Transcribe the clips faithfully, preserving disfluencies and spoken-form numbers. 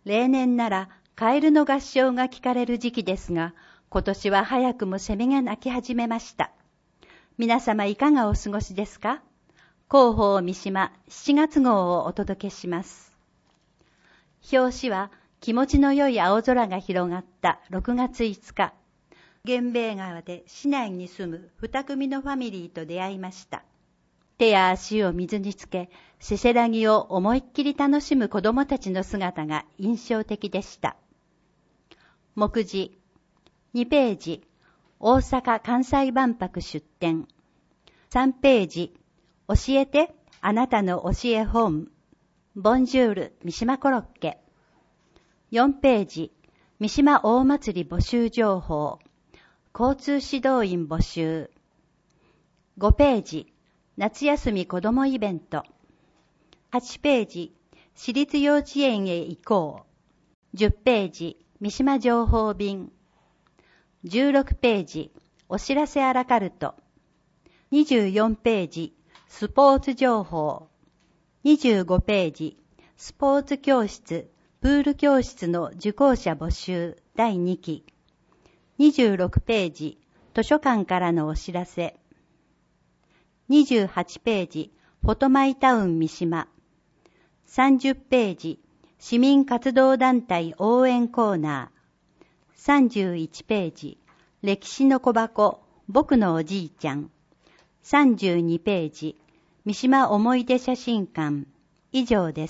例年ならカエルの合唱が聞かれる時期ですが、今年は早くもセミが鳴き始めました。皆様いかがお過ごしですか？広報三島しちがつ号をお届けします。表紙は気持ちの良い青空が広がったろくがついつか、源兵衛川で市内に住む二組のファミリーと出会いました。手や足を水につけ、せせらぎを思いっきり楽しむ子供たちの姿が印象的でした。目次にページ、大阪・関西万博出展。さんページ、教えて、あなたの教え本。ボンジュール、三島コロッケ。よんページ、三島大祭り募集情報。交通指導員募集。ごページ、夏休み子どもイベント。はちページ、私立幼稚園へ行こう。じゅっページ、三島情報便。じゅうろくページ、お知らせアラカルト。にじゅうよんページ、スポーツ情報。にじゅうごページ、スポーツ教室、プール教室の受講者募集だいにき。にじゅうろくページ、図書館からのお知らせ。にじゅうはちページ、フォトマイタウン三島。さんじゅっページ、市民活動団体応援コーナー。さんじゅういちページ、歴史の小箱、僕のおじいちゃん。さんじゅうにページ、三島思い出写真館。以上です。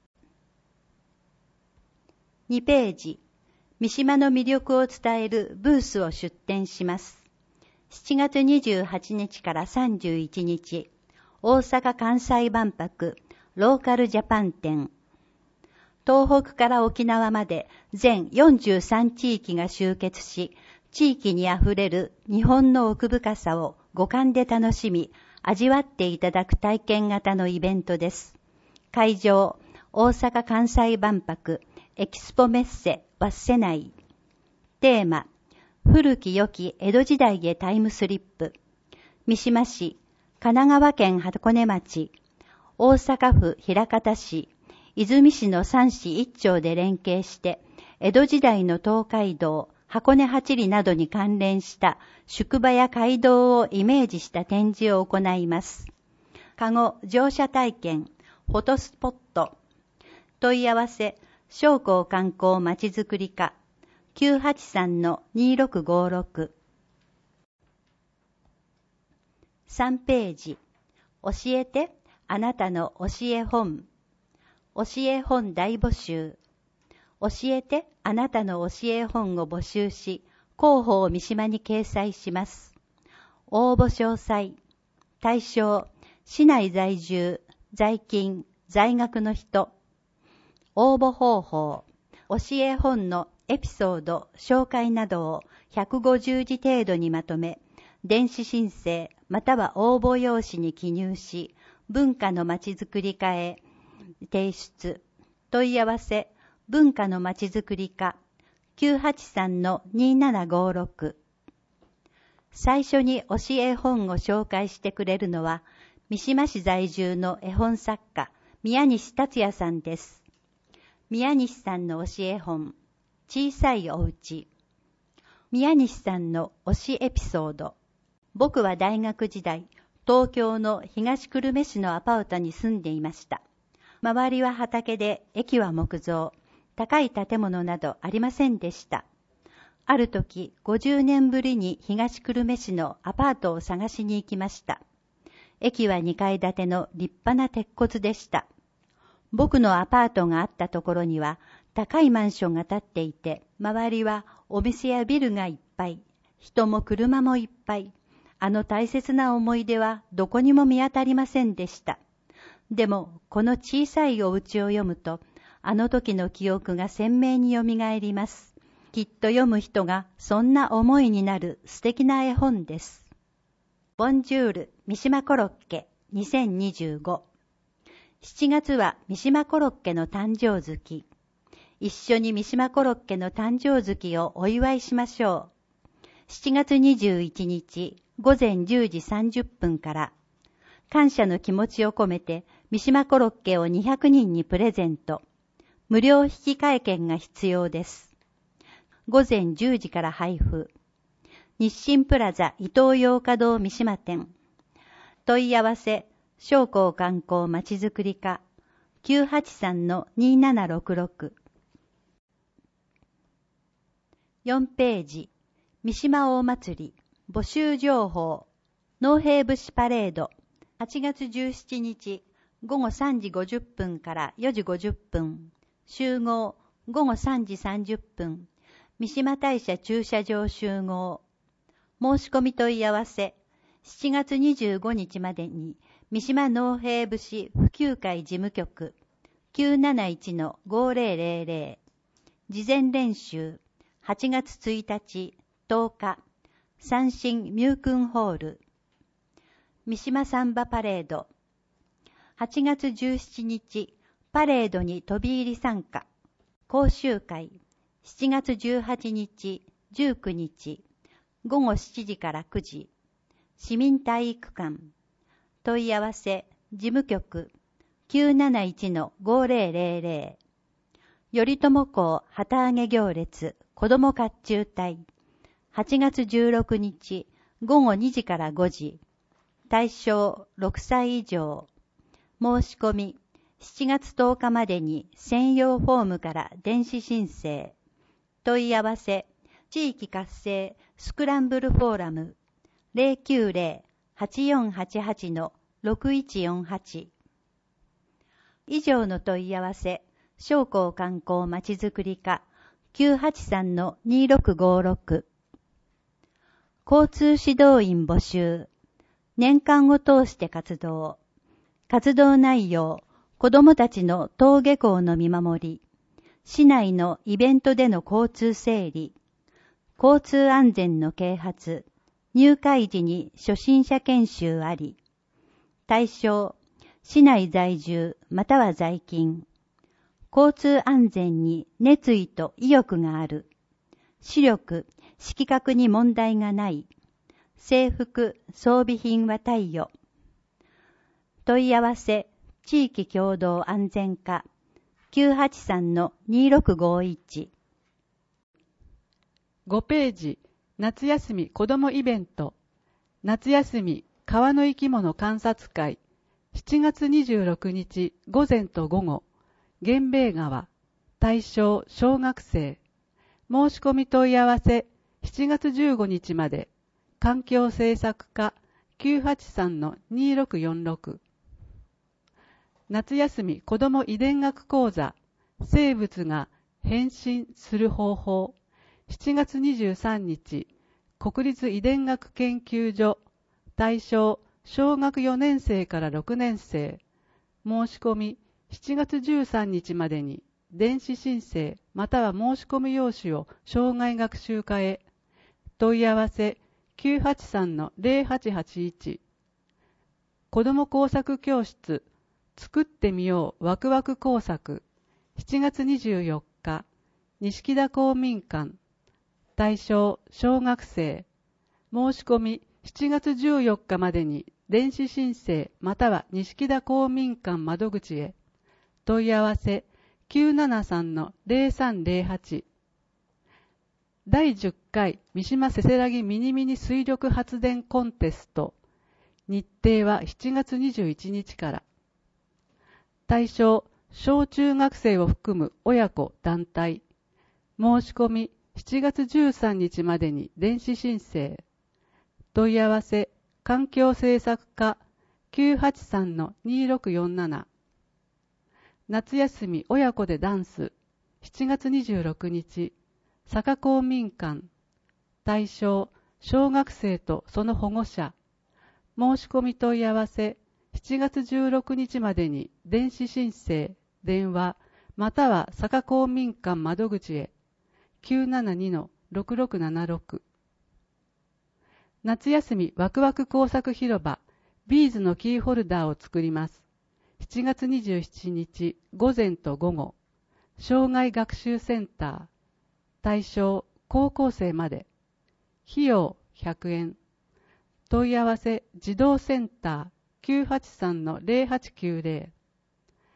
にページ、三島の魅力を伝えるブースを出展します。しちがつにじゅうはちにちからさんじゅういちにち、大阪・関西万博ローカルジャパン展。東北から沖縄まで全よんじゅうさんちいきが集結し、地域にあふれる日本の奥深さを五感で楽しみ、味わっていただく体験型のイベントです。会場、大阪・関西万博エキスポメッセワッセ内。テーマ、古き良き江戸時代へタイムスリップ。三島市、神奈川県箱根町、大阪府枚方市、和泉市のさん市いっ町で連携して、江戸時代の東海道、箱根八里などに関連した宿場や街道をイメージした展示を行います。かご乗車体験、フォトスポット。問い合わせ、商工観光まちづくり課。きゅうはちさんのにろくごろく。さんページ、教えて、あなたの教え本。教え本大募集。教えて、あなたの教え本を募集し、広報三島に掲載します。応募詳細。対象、市内在住、在勤、在学の人。応募方法、教え本のエピソード、紹介などをひゃくごじゅうじ程度にまとめ、電子申請または応募用紙に記入し、文化のまちづくり課へ提出。問い合わせ、文化のまちづくり課 きゅうはちさんのにななごろく。最初に教え本を紹介してくれるのは、三島市在住の絵本作家、宮西達也さんです。宮西さんの教え本、小さいおうち。宮西さんの推しエピソード。僕は大学時代、東京の東久留米市のアパートに住んでいました。周りは畑で、駅は木造、高い建物などありませんでした。ある時、ごじゅうねんぶりに東久留米市のアパートを探しに行きました。駅はにかい建ての立派な鉄骨でした。僕のアパートがあったところには高いマンションが建っていて、周りはお店やビルがいっぱい、人も車もいっぱい。あの大切な思い出はどこにも見当たりませんでした。でもこの小さいお家を読むと、あの時の記憶が鮮明によみがえります。きっと読む人がそんな思いになる素敵な絵本です。ボンジュール三島コロッケにせんにじゅうご。しちがつは三島コロッケの誕生月。一緒に三島コロッケの誕生月をお祝いしましょう。しちがつにじゅういちにちごぜんじゅうじさんじゅっぷんから、感謝の気持ちを込めて三島コロッケをにひゃくにんにプレゼント。 無料引換券が必要です。午前じゅうじから配布。日清プラザ伊東洋華堂三島店。問い合わせ、商工観光まちづくり課 きゅうはちさんのにーななろくろく。よんページ、三島大祭り、募集情報、農兵節パレード、はちがつじゅうしちにち、ごごさんじごじゅっぷんからよじごじゅっぷん、集合、ごごさんじさんじゅっぷん、三島大社駐車場集合。申し込み問い合わせ、しちがつにじゅうごにちまでに、三島農兵節普及会事務局、きゅうなないちのごぜろぜろぜろ。事前練習、はちがつついたち、とおか、三新ミュークンホール。三島サンバパレード、はちがつじゅうしちにち、パレードに飛び入り参加。講習会、しちがつじゅうはちにち、じゅうくにち、ごごしちじからくじ。市民体育館。問い合わせ、事務局、きゅうなないちのごぜろぜろぜろ。頼朝公旗揚げ行列、子ども甲冑隊。はちがつじゅうろくにち、ごごにじからごじ。対象ろくさい以上。申し込み、しちがつとおかまでに専用フォームから電子申請。問い合わせ、地域活性スクランブルフォーラム ゼロきゅうゼロ はちよんはちはち ろくいちよんはち。以上の問い合わせ、商工観光まちづくり課 きゅうはちさんのにろくごろく。交通指導員募集。年間を通して活動。活動内容、子どもたちの登下校の見守り、市内のイベントでの交通整理、交通安全の啓発、入会時に初心者研修あり。対象、市内在住または在勤。交通安全に熱意と意欲がある。視力、色覚に問題がない。制服、装備品は貸与。問い合わせ、地域共同安全課 きゅうはちさんのにろくごいち。 ごページ、夏休み子どもイベント。夏休み川の生き物観察会。しちがつにじゅうろくにち午前と午後。源兵衛川。対象小学生。申し込み問い合わせ、しちがつじゅうごにちまで。環境政策課 きゅうはちさんのにろくよんろく。夏休み子ども遺伝学講座、生物が変身する方法。しちがつにじゅうさんにち、国立遺伝学研究所。対象小学よねんせいからろくねんせい。申し込みしちがつじゅうさんにちまでに電子申請または申し込み用紙を障害学習課へ。問い合わせきゅうはちさんのぜろはちはちいち。子ども工作教室作ってみようワクワク工作。しちがつにじゅうよっか、錦田公民館。対象小学生。申し込みしちがつじゅうよっかまでに電子申請または錦田公民館窓口へ。問い合わせきゅうななさんのぜろさんぜろはち。だいじゅっかい三島せせらぎミニミニ水力発電コンテスト。日程はしちがつにじゅういちにちから。対象小中学生を含む親子団体。申し込みしちがつじゅうさんにちまでに電子申請。問い合わせ環境政策課 きゅうはちさんのにろくよんなな。夏休み親子でダンス。しちがつにじゅうろくにち、坂公民館。対象小学生とその保護者。申し込み問い合わせしちがつじゅうろくにちまでに電子申請、電話または坂公民館窓口へ。きゅうななにのろくろくななろく。夏休みワクワク工作広場ビーズのキーホルダーを作ります。しちがつにじゅうしちにち午前と午後。障害学習センター。対象高校生まで。費用ひゃくえん。問い合わせ児童センター きゅうはちさんのぜろはちきゅうぜろ。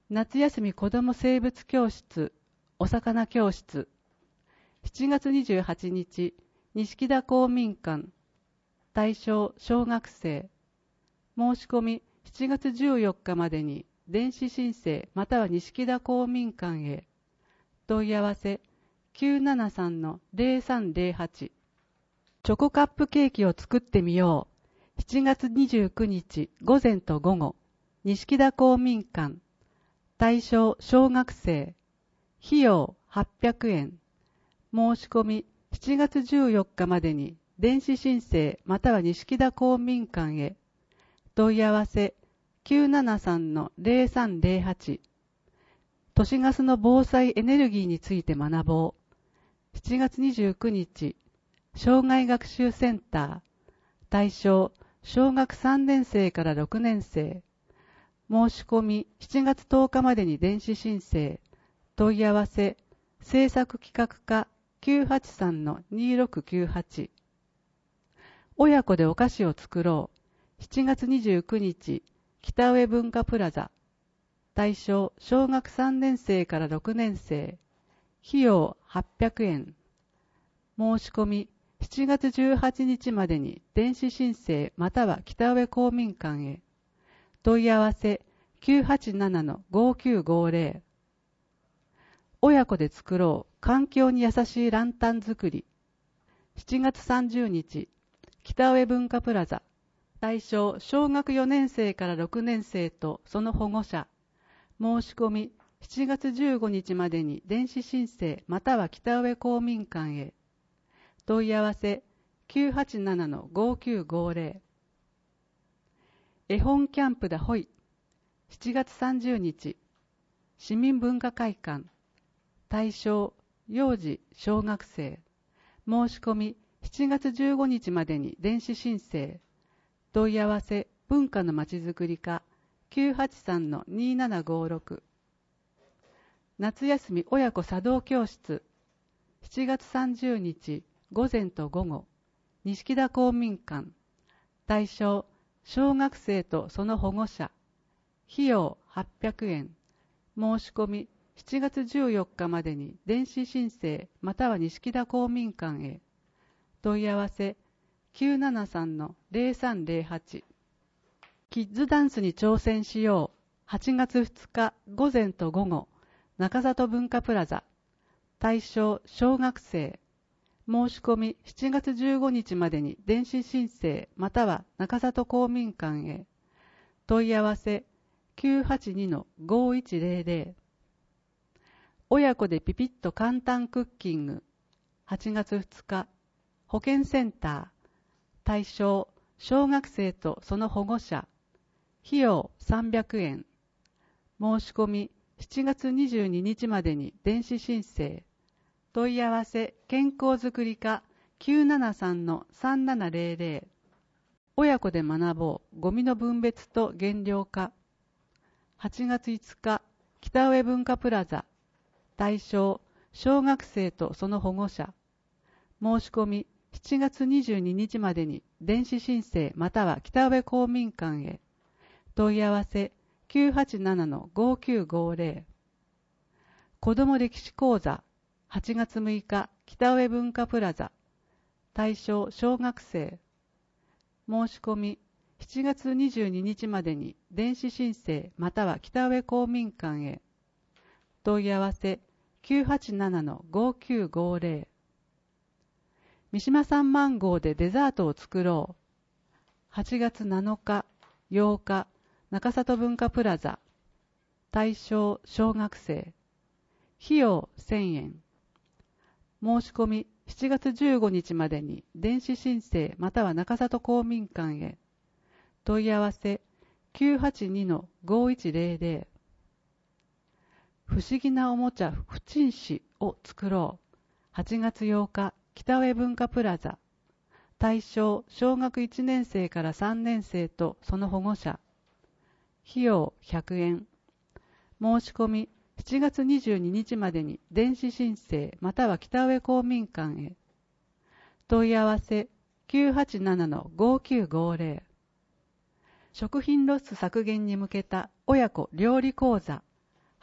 夏休み子ども生物教室、お魚教室。しちがつにじゅうはちにち、錦田公民館。対象、小学生。申し込み、しちがつじゅうよっかまでに、電子申請または錦田公民館へ。問い合わせ、きゅうななさんのゼロさんゼロはち。チョコカップケーキを作ってみよう。しちがつにじゅうくにち午前と午後、錦田公民館。対象小学生。費用はっぴゃくえん。申し込みしちがつじゅうよっかまでに電子申請または錦田公民館へ。問い合わせきゅうななさんのゼロさんゼロはち。都市ガスの防災エネルギーについて学ぼう。しちがつにじゅうくにち、障害学習センター。対象小学さんねんせいからろくねんせい。申し込みしちがつとおかまでに電子申請。問い合わせ制作企画課きゅうはちさんのにろくきゅうはち。親子でお菓子を作ろう。しちがつにじゅうくにち北上文化プラザ。対象小学さんねんせいからろくねんせい。費用はっぴゃくえん。申し込みしちがつじゅうはちにちまでに電子申請または北上公民館へ。問い合わせきゅうはちななのごきゅうごゼロ。親子で作ろう環境に優しいランタン作り。しちがつさんじゅうにち北上文化プラザ。対象小学よねんせいからろくねんせいとその保護者。申し込みしちがつじゅうごにちまでに電子申請または北上公民館へ。問い合わせきゅうはちななのごきゅうごゼロ。絵本キャンプだほい。しちがつさんじゅうにち市民文化会館。対象幼児小学生。申し込みしちがつじゅうごにちまでに電子申請。問い合わせ文化のまちづくり課きゅうはちさんのにななごろく。夏休み親子茶道教室。しちがつさんじゅうにち午前と午後、錦田公民館。対象小学生とその保護者。費用はっぴゃくえん。申し込みしちがつじゅうよっかまでに電子申請または錦田公民館へ。問い合わせきゅうななさんのゼロさんゼロはち。キッズダンスに挑戦しよう。はちがつふつか午前と午後、中里文化プラザ。対象小学生。申し込みしちがつじゅうごにちまでに電子申請または中里公民館へ。問い合わせきゅうはちにのごいちゼロゼロ。親子でピピッと簡単クッキング。はちがつふつか保健センター。対象小学生とその保護者。費用さんびゃくえん。申し込みしちがつにじゅうににちまでに電子申請。問い合わせ健康づくり課きゅうななさんのさんななゼロゼロ。親子で学ぼうゴミの分別と減量化。はちがついつか北上文化プラザ。対象小学生とその保護者。申し込みしちがつにじゅうににちまでに電子申請または北上公民館へ。問い合わせきゅうはちななのごきゅうごゼロ。子ども歴史講座。はちがつむいか北上文化プラザ。対象小学生。申し込みしちがつにじゅうににちまでに電子申請または北上公民館へ。問い合わせきゅうはちななのごきゅうごゼロ。三島産マンゴーでデザートを作ろう。はちがつなのかようか中里文化プラザ。対象小学生。費用せんえん。申し込みしちがつじゅうごにちまでに電子申請または中里公民館へ。問い合わせきゅうはちにのごいちゼロゼロ。不思議なおもちゃ不沈子を作ろう。はちがつようか北上文化プラザ。対象小学いちねんせいからさんねんせいとその保護者。費用ひゃくえん。申し込みしちがつにじゅうににちまでに電子申請または北上公民館へ。問い合わせきゅうはちななのごきゅうごゼロ。食品ロス削減に向けた親子料理講座。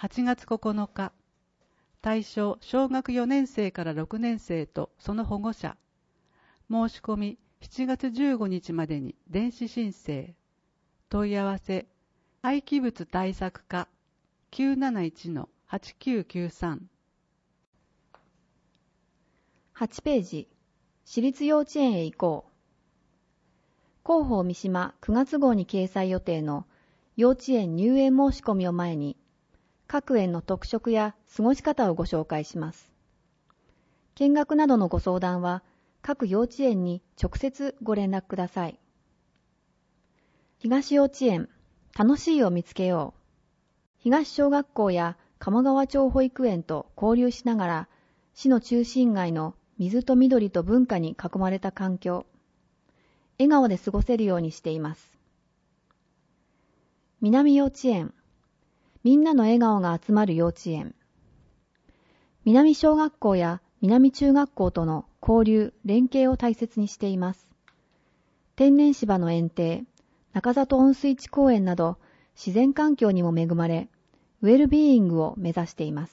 はちがつここのか、対象小学よねん生からろくねん生とその保護者。申し込みしちがつじゅうごにちまでに電子申請。問い合わせ廃棄物対策課 きゅうなないちのはちきゅうきゅうさん。 はちページ、私立幼稚園へ行こう。広報三島くがつ号に掲載予定の幼稚園入園申し込みを前に、各園の特色や過ごし方をご紹介します。見学などのご相談は、各幼稚園に直接ご連絡ください。東幼稚園、楽しいを見つけよう。東小学校や鴨川町保育園と交流しながら、市の中心街の水と緑と文化に囲まれた環境、笑顔で過ごせるようにしています。南幼稚園、みんなの笑顔が集まる幼稚園。南小学校や南中学校との交流、連携を大切にしています。天然芝の園庭、中里温水地公園など自然環境にも恵まれ、ウェルビーイングを目指しています。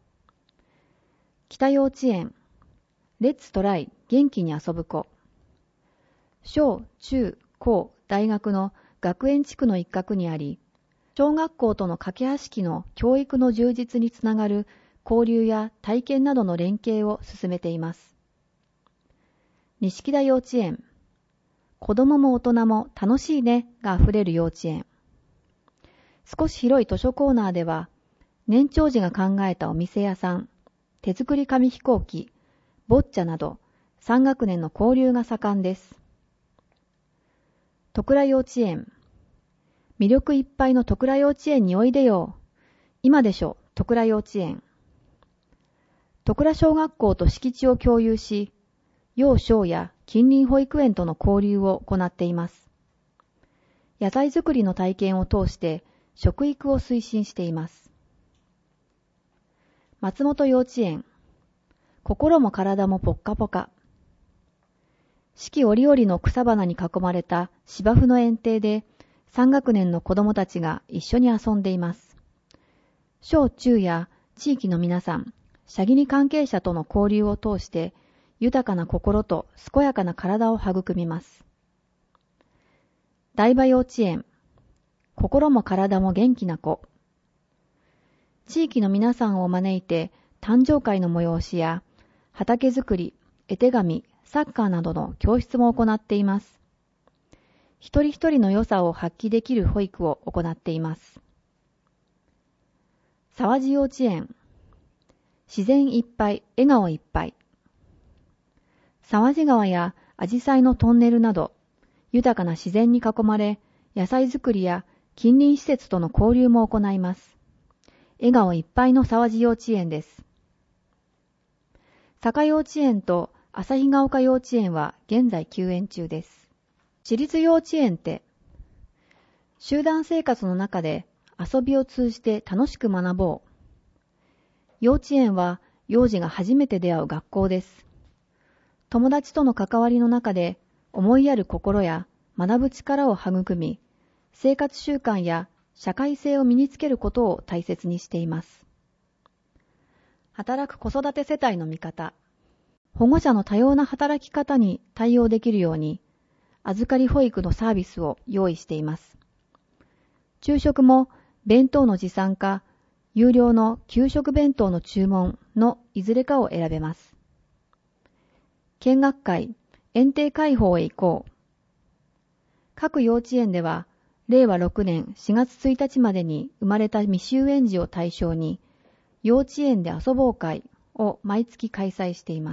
北幼稚園、レッツトライ元気に遊ぶ子。小、中、高、大学の学園地区の一角にあり、小学校との架け橋期の教育の充実につながる交流や体験などの連携を進めています。錦田幼稚園、子供も大人も楽しいねがあふれる幼稚園。少し広い図書コーナーでは、年長児が考えたお店屋さん、手作り紙飛行機、ボッチャなどさん学年の交流が盛んです。戸倉幼稚園、魅力いっぱいの戸倉幼稚園においでよ。今でしょ、戸倉幼稚園。戸倉小学校と敷地を共有し、幼小や近隣保育園との交流を行っています。野菜作りの体験を通して食育を推進しています。松本幼稚園、心も体もポッカポカ。四季折々の草花に囲まれた芝生の園庭でさん学年の子どもたちが一緒に遊んでいます。小中や地域の皆さん、社切関係者との交流を通して豊かな心と健やかな体を育みます。台場幼稚園、心も体も元気な子。地域の皆さんを招いて誕生会の催しや畑作り、絵手紙、サッカーなどの教室も行っています。一人一人の良さを発揮できる保育を行っています。沢地幼稚園、自然いっぱい、笑顔いっぱい。沢地川や紫陽花のトンネルなど、豊かな自然に囲まれ、野菜作りや近隣施設との交流も行います。笑顔いっぱいの沢地幼稚園です。坂幼稚園と旭ヶ丘幼稚園は現在休園中です。私立幼稚園って、集団生活の中で遊びを通じて楽しく学ぼう。幼稚園は幼児が初めて出会う学校です。友達との関わりの中で思いやる心や学ぶ力を育み、生活習慣や社会性を身につけることを大切にしています。働く子育て世帯の見方。保護者の多様な働き方に対応できるように、預かり保育のサービスを用意しています。昼食も弁当の持参か、有料の給食弁当の注文のいずれかを選べます。見学会、園庭開放へ行こう。各幼稚園では、れいわろくねんしがつついたちまでに生まれた未就園児を対象に、幼稚園で遊ぼう会を毎月開催しています。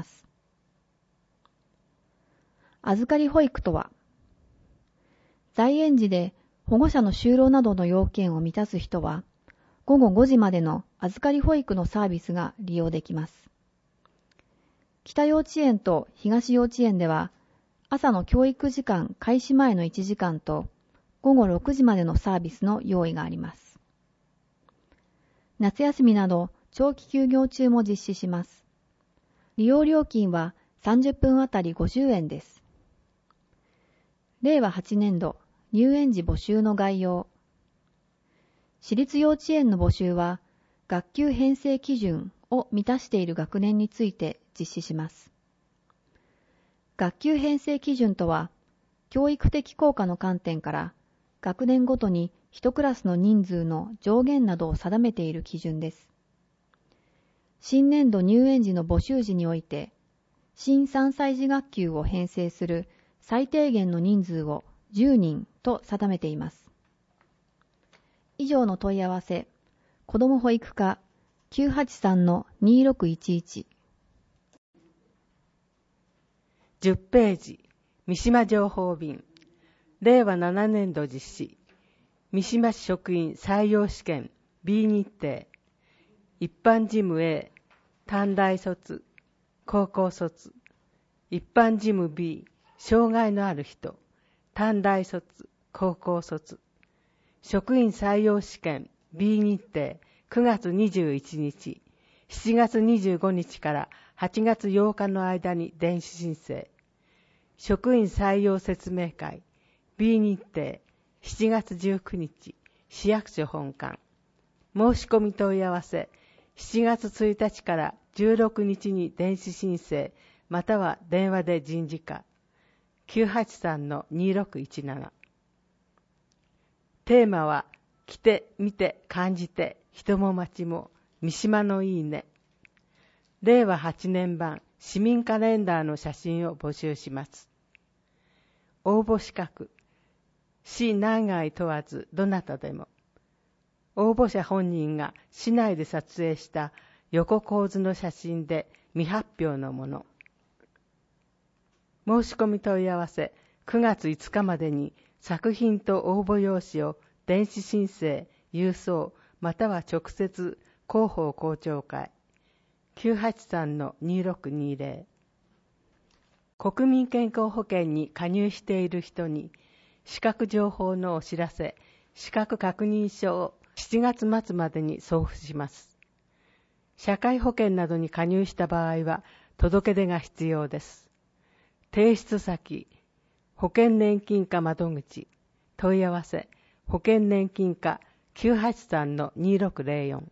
預かり保育とは、在園児で保護者の就労などの要件を満たす人は、ごごごじまでの預かり保育のサービスが利用できます。北幼稚園と東幼稚園では、朝の教育時間開始前のいちじかんと、ごごろくじまでのサービスの用意があります。夏休みなど長期休業中も実施します。利用料金はさんじゅっぷんあたりごじゅうえんです。れいわはちねんど入園時募集の概要。私立幼稚園の募集は学級編成基準を満たしている学年について実施します。学級編成基準とは、教育的効果の観点から学年ごとに一クラスの人数の上限などを定めている基準です。新年度入園時の募集時において、新さんさい児学級を編成する最低限の人数をじゅうにんと定めています。以上の問い合わせ、子ども保育課 きゅうはちさんのにろくいちいち。 じゅっページ、三島情報便、れいわななねんど実施、三島市職員採用試験 B 日程、一般事務 A、短大卒、高校卒、一般事務 B、障害のある人、短大卒、高校卒、職員採用試験 B 日程くがつにじゅういちにち、しちがつにじゅうごにちからはちがつようかの間に電子申請、職員採用説明会 B 日程しちがつじゅうくにち、市役所本館、申し込み問い合わせしちがつついたちからじゅうろくにちに電子申請または電話で人事課 きゅうはちさんのにろくいちなな。テーマは来て見て感じて人も町も三島のいいね。れいわはちねんばん市民カレンダーの写真を募集します。応募資格、市内外問わずどなたでも。応募者本人が市内で撮影した横構図の写真で未発表のもの。申し込み問い合わせくがついつかまでに作品と応募用紙を電子申請、郵送または直接広報校長会 きゅうはちさんのにろくにぜろ。国民健康保険に加入している人に資格情報のお知らせ、資格確認書をしちがつまつまでに送付します。社会保険などに加入した場合は届け出が必要です。提出先、保険年金課窓口、問い合わせ、保険年金課 きゅうはちさんのにろくぜろよん。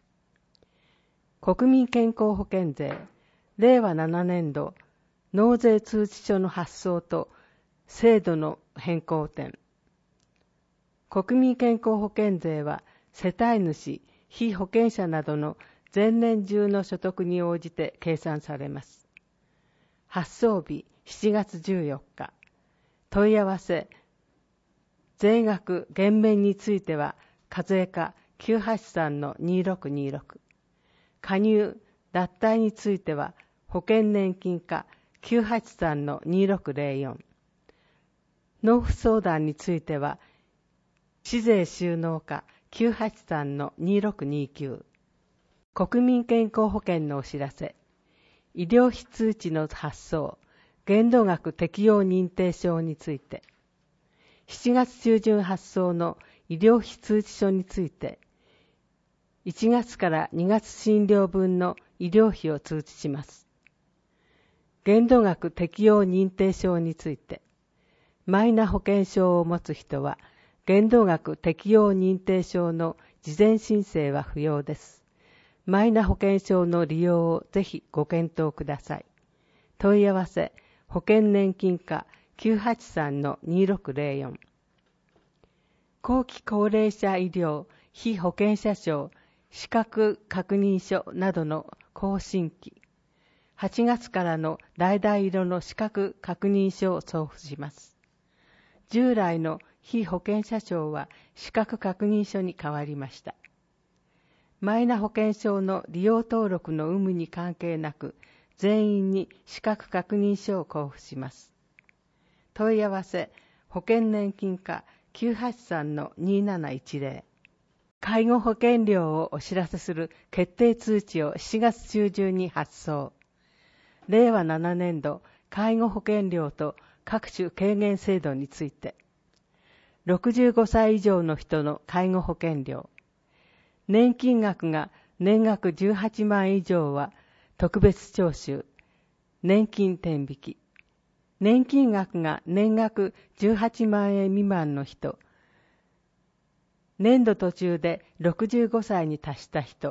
国民健康保険税、れいわななねんど、納税通知書の発送と制度の変更点。国民健康保険税は世帯主、被保険者などの前年中の所得に応じて計算されます。発送日しちがつじゅうよっか。問い合わせ、税額減免については課税課 きゅうはちさんのにろくにろく。加入、脱退については保険年金課きゅうはちさんのにろくぜろよん。納付相談については市税収納課きゅうはちさんのにろくにきゅう。国民健康保険のお知らせ。医療費通知の発送、限度額適用認定証について。しちがつちゅうじゅん発送の医療費通知書について、いちがつからにがつ診療分の医療費を通知します。限度額適用認定証について、マイナ保険証を持つ人は、限度額適用認定証の事前申請は不要です。マイナ保険証の利用をぜひご検討ください。問い合わせ、保険年金課きゅうはちさんのにろくぜろよん。後期高齢者医療、被保険者証、資格確認書などの更新期。はちがつからの橙色の資格確認書を送付します。従来の被保険者証は資格確認書に変わりました。マイナ保険証の利用登録の有無に関係なく、全員に資格確認書を交付します。問い合わせ、保険年金課きゅうはちさんのになないちぜろ。介護保険料をお知らせする決定通知をしちがつちゅうじゅんに発送。れいわななねんど介護保険料と各種軽減制度について。ろくじゅうごさい以上の人の介護保険料。年金額が年額じゅうはちまんえん以上は特別徴収。年金天引き。年金額が年額じゅうはちまんえん未満の人。年度途中でろくじゅうごさいに達した人、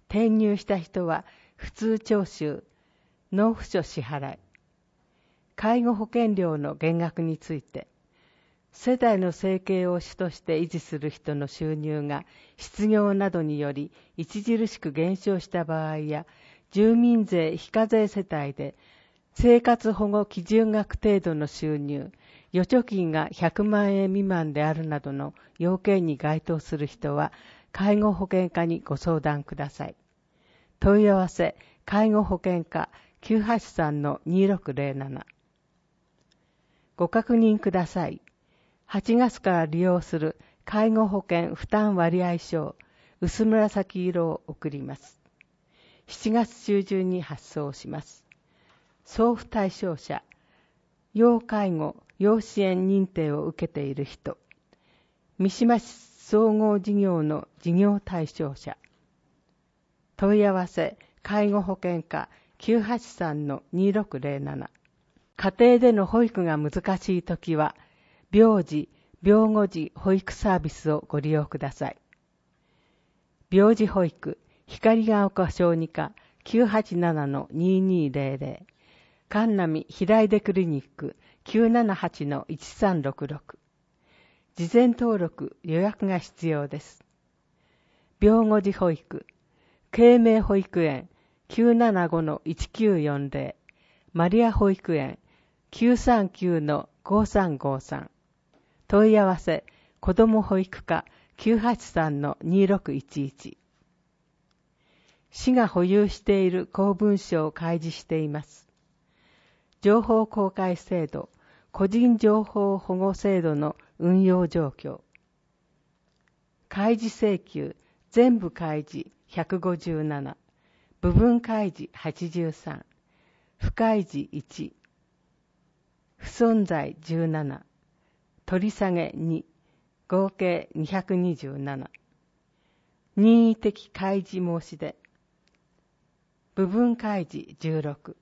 転入した人は普通徴収、納付書支払い、介護保険料の減額について、世帯の生計を主として維持する人の収入が失業などにより著しく減少した場合や、住民税非課税世帯で生活保護基準額程度の収入、預貯金がひゃくまんえん未満であるなどの要件に該当する人は、介護保険課にご相談ください。問い合わせ、介護保険課 きゅうはちさんのにろくぜろなな。ご確認ください。はちがつから利用する介護保険負担割合書、薄紫色を送ります。しちがつ中旬に発送します。送付対象者、要介護、要支援認定を受けている人、三島市総合事業の事業対象者、問い合わせ、介護保険課 きゅうはちさんのにろくぜろなな。家庭での保育が難しいときは、病児、病後児保育サービスをご利用ください。病児保育、光が丘小児科 きゅうはちななのににぜろぜろ、神南平出クリニック きゅうななはちのいちさんろくろく。事前登録、予約が必要です。病後児保育、慶明保育園 きゅうななごのいちきゅうよんぜろ、マリア保育園 きゅうさんきゅうのごさんごさん。問い合わせ、子ども保育課 きゅうはちさんのにろくいちいち。市が保有している公文書を開示しています。情報公開制度、個人情報保護制度の運用状況。開示請求、全部開示ひゃくごじゅうなな、部分開示はちじゅうさん、不開示いち、不存在じゅうなな、取り下げに、合計にひゃくにじゅうなな。任意的開示申し出。部分開示じゅうろく。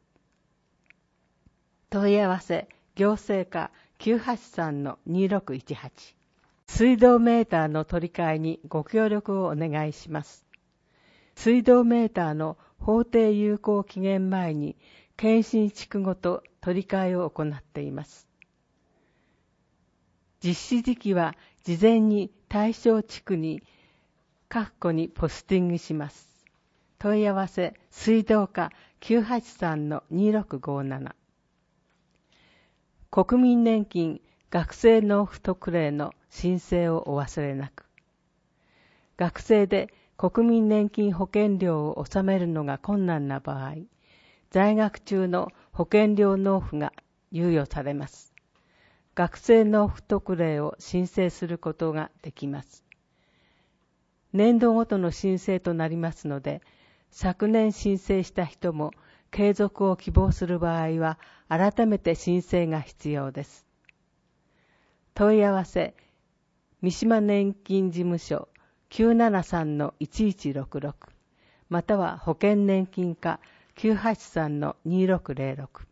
問い合わせ、行政課 きゅうはちさんのにろくいちはち。水道メーターの取り替えにご協力をお願いします。水道メーターの法定有効期限前に検診地区ごと取り替えを行っています。実施時期は事前に対象地区に各個にポスティングします。問い合わせ、水道課 きゅうはちさんのにろくごなな。国民年金学生納付特例の申請をお忘れなく。学生で国民年金保険料を納めるのが困難な場合、在学中の保険料納付が猶予されます。学生納付特例を申請することができます。年度ごとの申請となりますので、昨年申請した人も継続を希望する場合は、改めて申請が必要です。問い合わせ、三島年金事務所 きゅうななさんのいちいちろくろく、または保険年金課 きゅうはちさんのにろくぜろろく。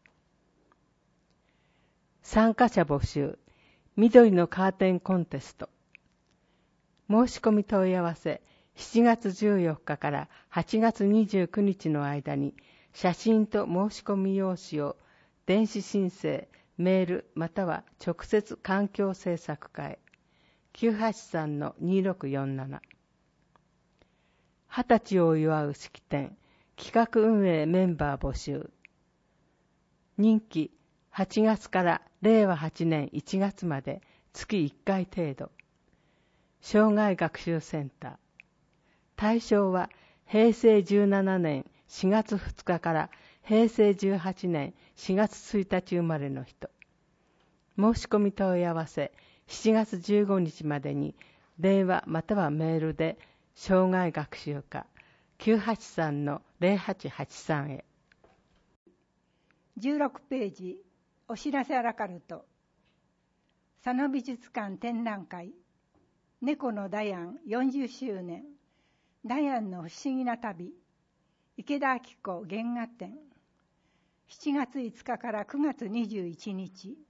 参加者募集、緑のカーテンコンテスト。申し込み問い合わせ、しちがつじゅうよっかからはちがつにじゅうくにちの間に、写真と申し込み用紙を電子申請、メールまたは直接環境政策課へ きゅうはちさんのにろくよんなな。はたちを祝う式典、企画運営メンバー募集。任期はちがつかられいわはちねんいちがつまで月いっかい程度。障害学習センター。対象はへいせいじゅうななねんしがつふつかからへいせいじゅうはちねんしがつついたち生まれの人。申し込み問い合わせ、しちがつじゅうごにちまでに電話またはメールで障害学習課 きゅうはちさんのぜろはちはちさん へ。 じゅうろくページ、お知らせアラカルト。佐野美術館展覧会、猫のダヤンよんじゅっしゅうねん、ダヤンの不思議な旅、池田明子原画展、しちがついつかからくがつにじゅういちにち、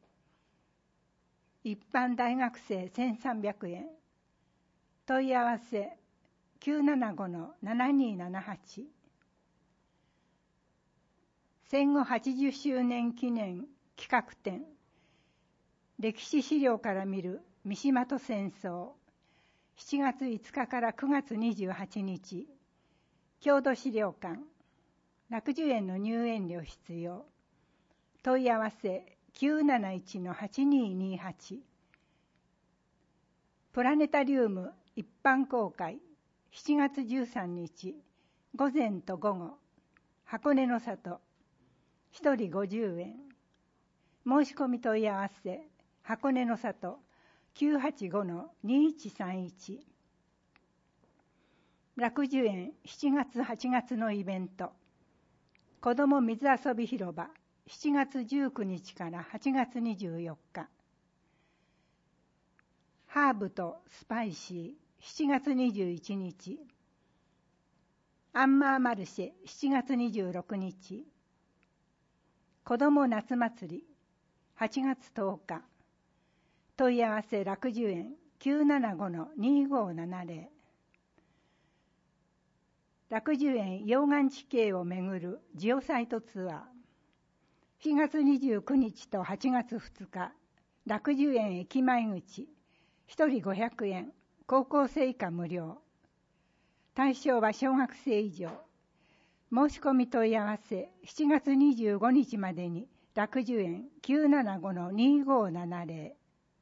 一般大学生せんさんびゃくえん、問い合わせ、 きゅうななごのななにーななはち。戦後はちじゅっしゅうねん記念企画展、歴史資料から見る三島と戦争、しちがついつかからくがつにじゅうはちにち、郷土資料館、ろくじゅうえんの入園料必要。問い合わせ きゅうなないちのはちにーにーはち。プラネタリウム一般公開、しちがつじゅうさんにち、午前と午後、箱根の里、ひとりごじゅうえん。申し込み問い合わせ、箱根の里、きゅうはちごのにいちさんいち。楽寿園しちがつはちがつのイベント、子ども水遊び広場、しちがつじゅうくにちからはちがつにじゅうよっか。ハーブとスパイシー、しちがつにじゅういちにち。アンマーマルシェ、しちがつにじゅうろくにち。子ども夏祭り、はちがつとおか。問い合わせ楽寿園 きゅうななごのにーごーななぜろ。楽寿園溶岩地形をめぐるジオサイトツアー。しがつにじゅうくにちとはちがつふつか、楽寿園駅前口、ひとりごひゃくえん、高校生以下無料。対象は小学生以上。申し込み問い合わせ、しちがつにじゅうごにちまでに、楽寿園 きゅうななごのにーごーななぜろ。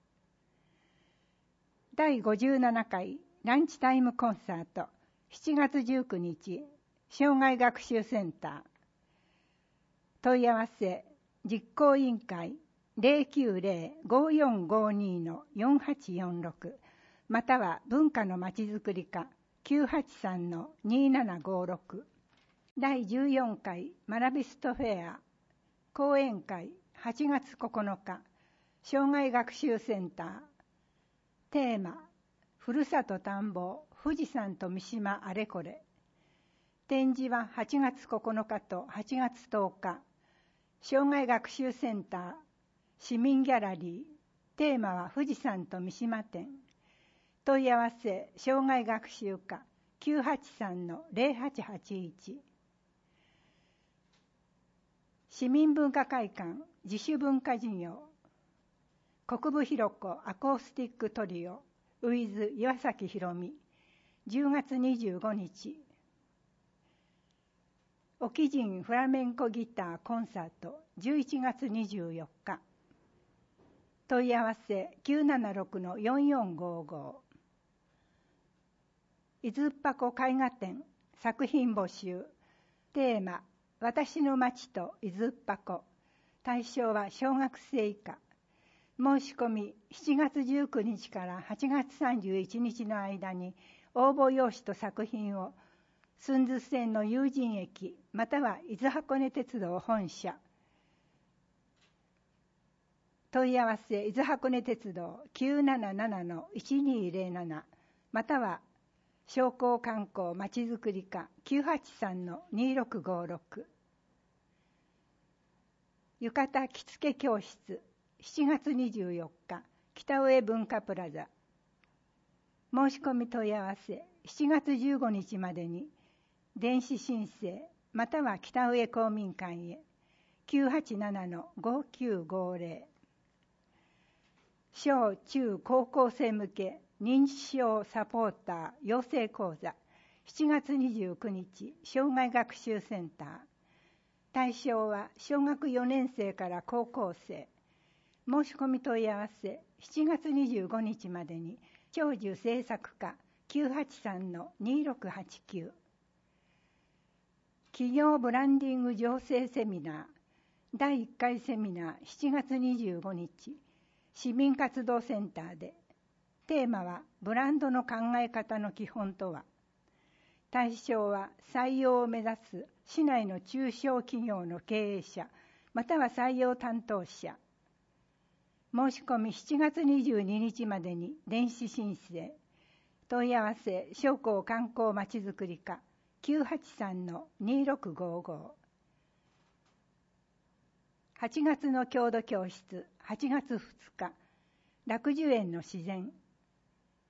だいごじゅうななかいランチタイムコンサート、しちがつじゅうくにち、障害学習センター。問い合わせ、実行委員会 ゼロきゅうゼロ ごーよんごーにー のよんはちよんろく、または文化のまちづくり課 きゅうはちさんのにーななごーろく。だいじゅうよんかいマラビストフェア講演会はちがつここのか、障害学習センター。テーマ、ふるさと探訪、富士山と三島あれこれ。展示ははちがつここのかとはちがつとおか。障害学習センター、市民ギャラリー。テーマは富士山と三島展。問い合わせ、障害学習課 きゅうはちさんのぜろはちはちいち。市民文化会館自主文化事業。国分弘子アコースティックトリオ with 岩崎宏美、じゅうがつにじゅうごにち。沖人フラメンコギターコンサートじゅういちがつにじゅうよっか。問い合わせ きゅうななろくのよんよんごーごー。伊豆っ箱絵画展作品募集。テーマ、私の町と伊豆っ箱。対象は小学生以下。申し込みしちがつじゅうくにちからはちがつさんじゅういちにちの間に応募用紙と作品を寸津線の有人駅または伊豆箱根鉄道本社。問い合わせ伊豆箱根鉄道 きゅうななななのいちにーぜろなな または商工観光まちづくり課 きゅうはちさんのにーろくごーろく。浴衣着付け教室しちがつにじゅうよっか、北上文化プラザ。申し込み問い合わせ、しちがつじゅうごにちまでに、電子申請、または北上公民館へ、きゅうはちななのごーきゅうごーぜろ。小中高校生向け認知症サポーター養成講座、しちがつにじゅうくにち、障害学習センター。対象は小学よねんせいから高校生。申し込み問い合わせ、しちがつにじゅうごにちまでに、長寿制作課 きゅうはちさんのにーろくはちきゅう。企業ブランディング醸成セミナー、だいいっかいセミナーしちがつにじゅうごにち、市民活動センターで。テーマは、ブランドの考え方の基本とは。対象は採用を目指す市内の中小企業の経営者、または採用担当者。申し込みしちがつにじゅうににちまでに電子申請。問い合わせ、商工観光まちづくり課 きゅうはちさんのにーろくごーごー。はちがつの郷土教室、はちがつふつか、楽寿園の自然。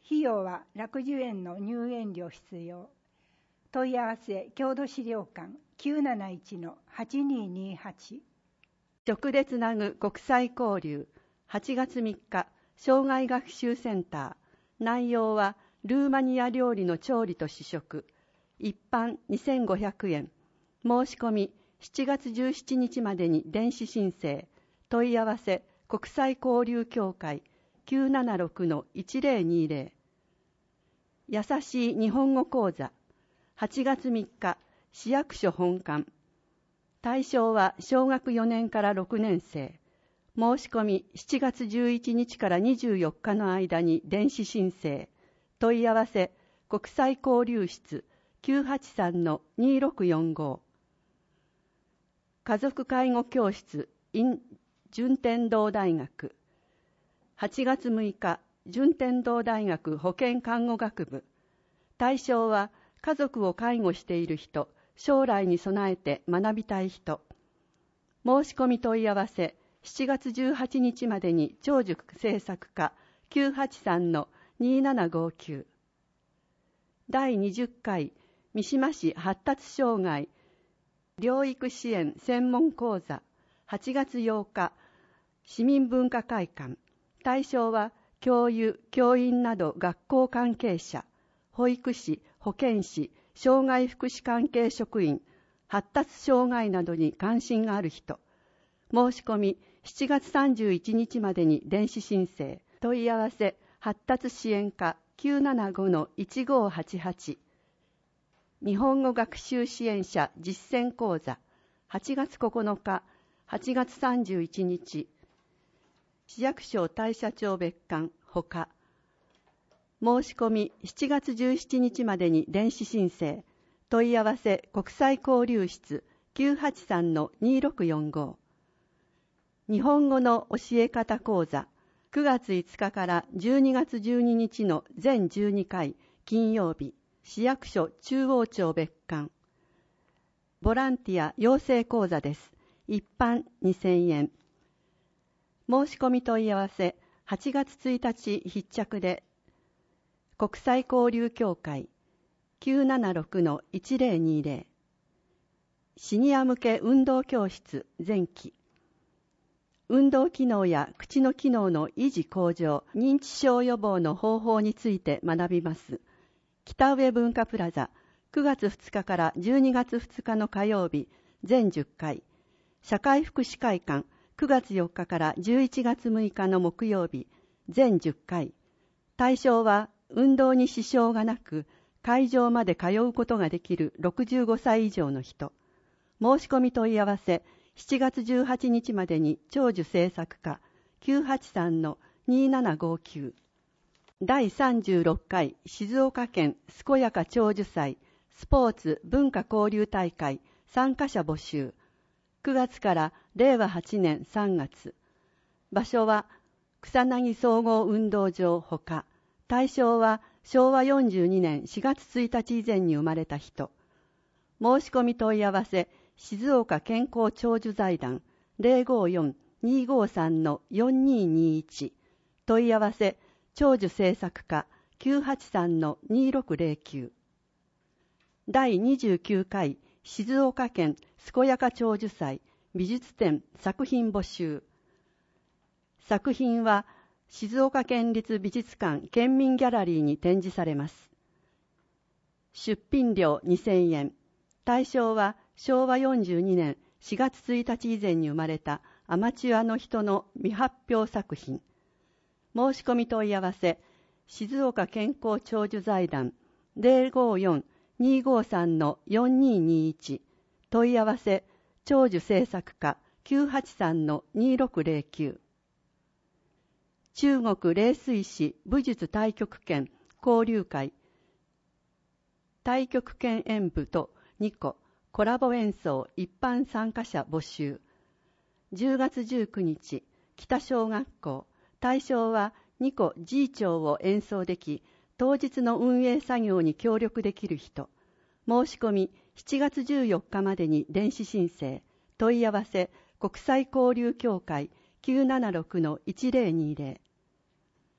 費用はろくじゅうえんの入園料必要。問い合わせ郷土資料館 きゅうなないちのはちにーにーはち。 食でつなぐ国際交流はちがつみっか生涯学習センター。内容はルーマニア料理の調理と試食。一般にせんごひゃくえん。申し込みしちがつじゅうしちにちまでに電子申請。問い合わせ国際交流協会 きゅうななろくのいちぜろにぜろ。優しい日本語講座はちがつみっか市役所本館。対象は小学よねんからろくねんせい。申し込みしちがつじゅういちにちからにじゅうよっかの間に電子申請。問い合わせ国際交流室 きゅうはちさんのにーろくよんご。家族介護教室 in 順天堂大学。はちがつむいか順天堂大学保健看護学部。対象は家族を介護している人、将来に備えて学びたい人。申し込み問い合わせしちがつじゅうはちにちまでに長寿制作課 きゅうはちさんのにーななごきゅう。だいにじゅっかい三島市発達障害療育支援専門講座はちがつようか市民文化会館。対象は教諭、教員など学校関係者、保育士、保健師、障害福祉関係職員、発達障害などに関心がある人。申し込みしちがつさんじゅういちにちまでに電子申請。問い合わせ発達支援課 きゅうななごのいちごはちはち。日本語学習支援者実践講座はちがつここのか、はちがつさんじゅういちにち。市役所大社町別館ほか。申し込みしちがつじゅうしちにちまでに電子申請。問い合わせ国際交流室 きゅうはちさんのにーろくよんご。日本語の教え方講座くがついつかからじゅうにがつじゅうににちの全じゅうにかい金曜日、市役所中央町別館。ボランティア養成講座です。一般にせんえん。申し込み問い合わせはちがつついたち必着で国際交流協会 きゅうななろくのいちぜろにぜろ。シニア向け運動教室前期。運動機能や口の機能の維持向上、認知症予防の方法について学びます。北上文化プラザくがつふつかからじゅうにがつふつかの火曜日全じゅっかい。社会福祉会館くがつよっかからじゅういちがつむいかの木曜日全じゅっかい。対象は運動に支障がなく会場まで通うことができるろくじゅうごさい以上の人。申し込み問い合わせしちがつじゅうはちにちまでに長寿制作課 きゅうはちさんのにーななごきゅう。だいさんじゅうろっかい静岡県健やか長寿祭スポーツ文化交流大会参加者募集。くがつかられいわはちねんさんがつ。場所は草薙総合運動場ほか。対象はしょうわよんじゅうにねんしがつついたち以前に生まれた人。申し込み問い合わせ静岡健康長寿財団 ぜろごよんにーごさんのよんにーにーいち。問い合わせ長寿制作課 きゅうはちさんのにーろくぜろきゅう。だいにじゅうきゅうかい静岡県健やか長寿祭美術展作品募集。作品は静岡県立美術館県民ギャラリーに展示されます。出品料にせんえん。対象はしょうわよんじゅうにねんしがつついたち以前に生まれたアマチュアの人の未発表作品。申し込み問い合わせ静岡健康長寿財団 ぜろごよんにーごさんのよんにーにーいち。問い合わせ長寿制作課 きゅうはちさんのにーろくぜろきゅう。中国霊水市武術太極拳交流会太極拳演舞とにこコラボ演奏一般参加者募集。じゅうがつじゅうくにち北小学校。対象はにこ G 調を演奏でき当日の運営作業に協力できる人。申し込みしちがつじゅうよっかまでに電子申請。問い合わせ国際交流協会 きゅうななろくのいちぜろにぜろ。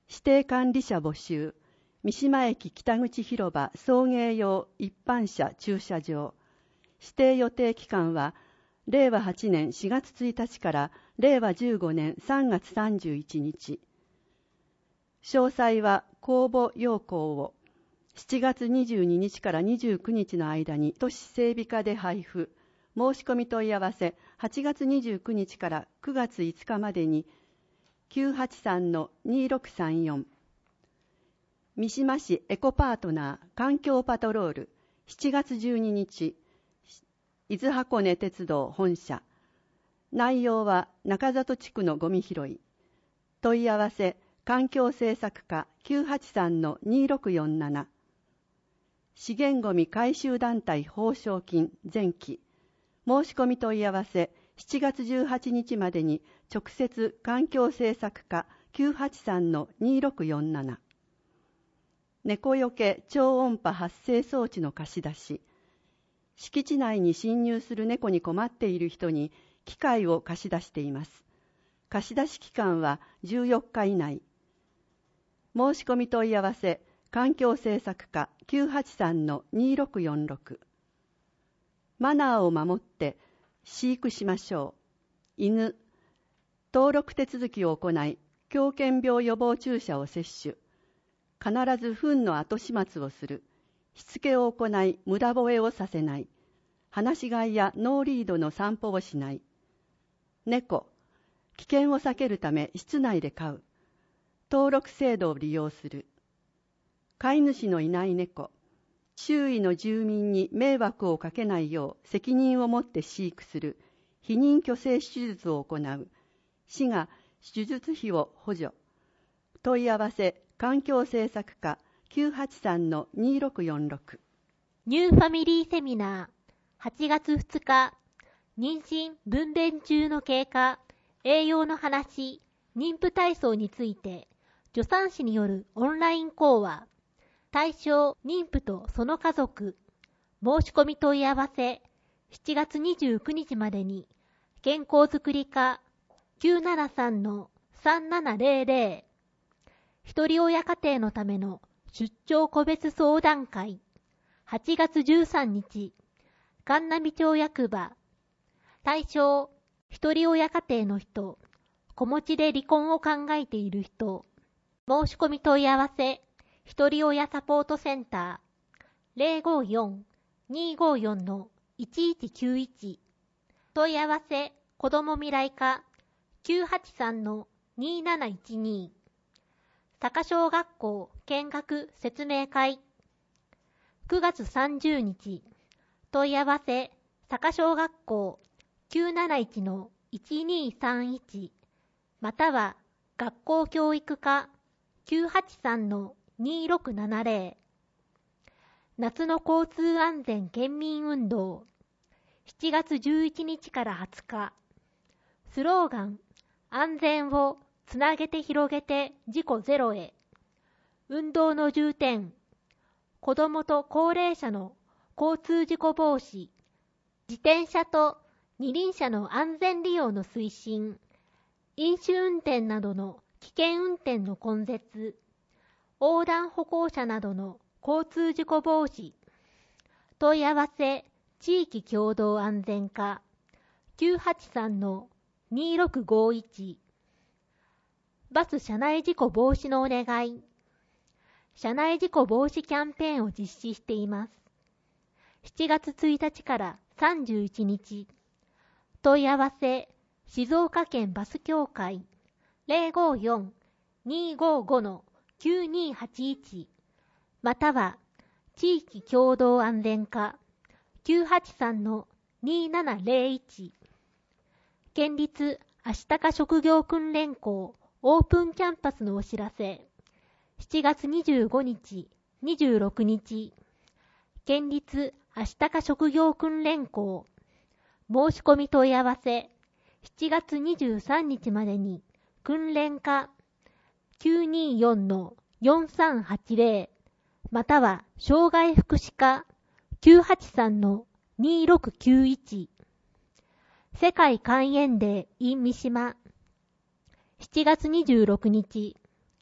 指定管理者募集、三島駅北口広場送迎用一般車駐車場。指定予定期間は、れいわはちねんしがつついたちかられいわじゅうごねんさんがつさんじゅういちにち。詳細は公募要項をしちがつにじゅうににちからにじゅうくにちの間に都市整備課で配布。申し込み問い合わせはちがつにじゅうくにちからくがついつかまでに きゅうはちさんのにろくさんよん。三島市エコパートナー環境パトロールしちがつじゅうににち、伊豆箱根鉄道本社。内容は中里地区のゴミ拾い。問い合わせ環境政策課 きゅうはちさんのにろくよんなな。資源ゴミ回収団体報奨金前期。申し込み問い合わせしちがつじゅうはちにちまでに直接環境政策課 きゅうはちさんのにろくよんなな。猫よけ超音波発生装置の貸し出し。敷地内に侵入する猫に困っている人に機械を貸し出しています。貸し出し期間はじゅうよっか以内。申し込み問い合わせ環境政策課 きゅうはちさんのにろくよんろく。マナーを守って飼育しましょう。犬。登録手続きを行い、狂犬病予防注射を接種。必ず糞の後始末をする。しつけを行い、無駄吠えをさせない。放し飼いやノーリードの散歩をしない。猫。危険を避けるため室内で飼う。登録制度を利用する。飼い主のいない猫。周囲の住民に迷惑をかけないよう責任を持って飼育する避妊去勢手術を行う。市が手術費を補助。問い合わせ環境政策課 きゅうはちさんのにろくよんろく。 ニューファミリーセミナーはちがつふつか、妊娠分娩中の経過、栄養の話、妊婦体操について助産師によるオンライン講話。対象妊婦とその家族。申し込み問い合わせしちがつにじゅうくにちまでに健康づくり課 きゅうななさんのさんななぜろぜろ。ひとり親家庭のための出張個別相談会はちがつじゅうさんにち、神奈美町役場。対象ひとり親家庭の人、子持ちで離婚を考えている人。申し込み問い合わせひとり親サポートセンター ぜろごよん にーごよん のいちいちきゅういち。問い合わせ子ども未来課 きゅうはちさんのにーなないちに。坂小学校見学説明会くがつさんじゅうにち。問い合わせ坂小学校 きゅうなないちのいちにーさんいち または学校教育課 きゅうはちさんのにーろくななぜろ。夏の交通安全県民運動しちがつじゅういちにちからはつか。スローガン安全をつなげて広げて事故ゼロへ。運動の重点子どもと高齢者の交通事故防止、自転車と二輪車の安全利用の推進、飲酒運転などの危険運転の根絶、横断歩行者などの交通事故防止。問い合わせ地域共同安全課 きゅうはちさんのにーろくごいち。バス車内事故防止のお願い。車内事故防止キャンペーンを実施しています。しちがつついたちからさんじゅういちにち。問い合わせ静岡県バス協会 ぜろごよん にーごご のきゅうにーはちいち。または地域共同安全課 きゅうはちさんのにーななぜろいち。県立あしたか職業訓練校オープンキャンパスのお知らせ。しちがつにじゅうごにち、にじゅうろくにち。県立あしたか職業訓練校。申し込み問い合わせ。しちがつにじゅうさんにちまでに訓練課 きゅうにーよんのよんさんはちぜろ。または障害福祉課 きゅうはちさんのにーろくきゅういち。世界肝炎デー in 三島しちがつにじゅうろくにち。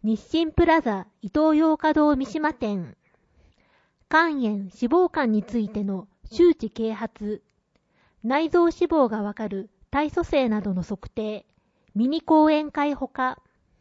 日清プラザイトーヨーカドー三島店、肝炎脂肪肝についての周知啓発、内臓脂肪がわかる体組成などの測定、ミニ講演会ほか、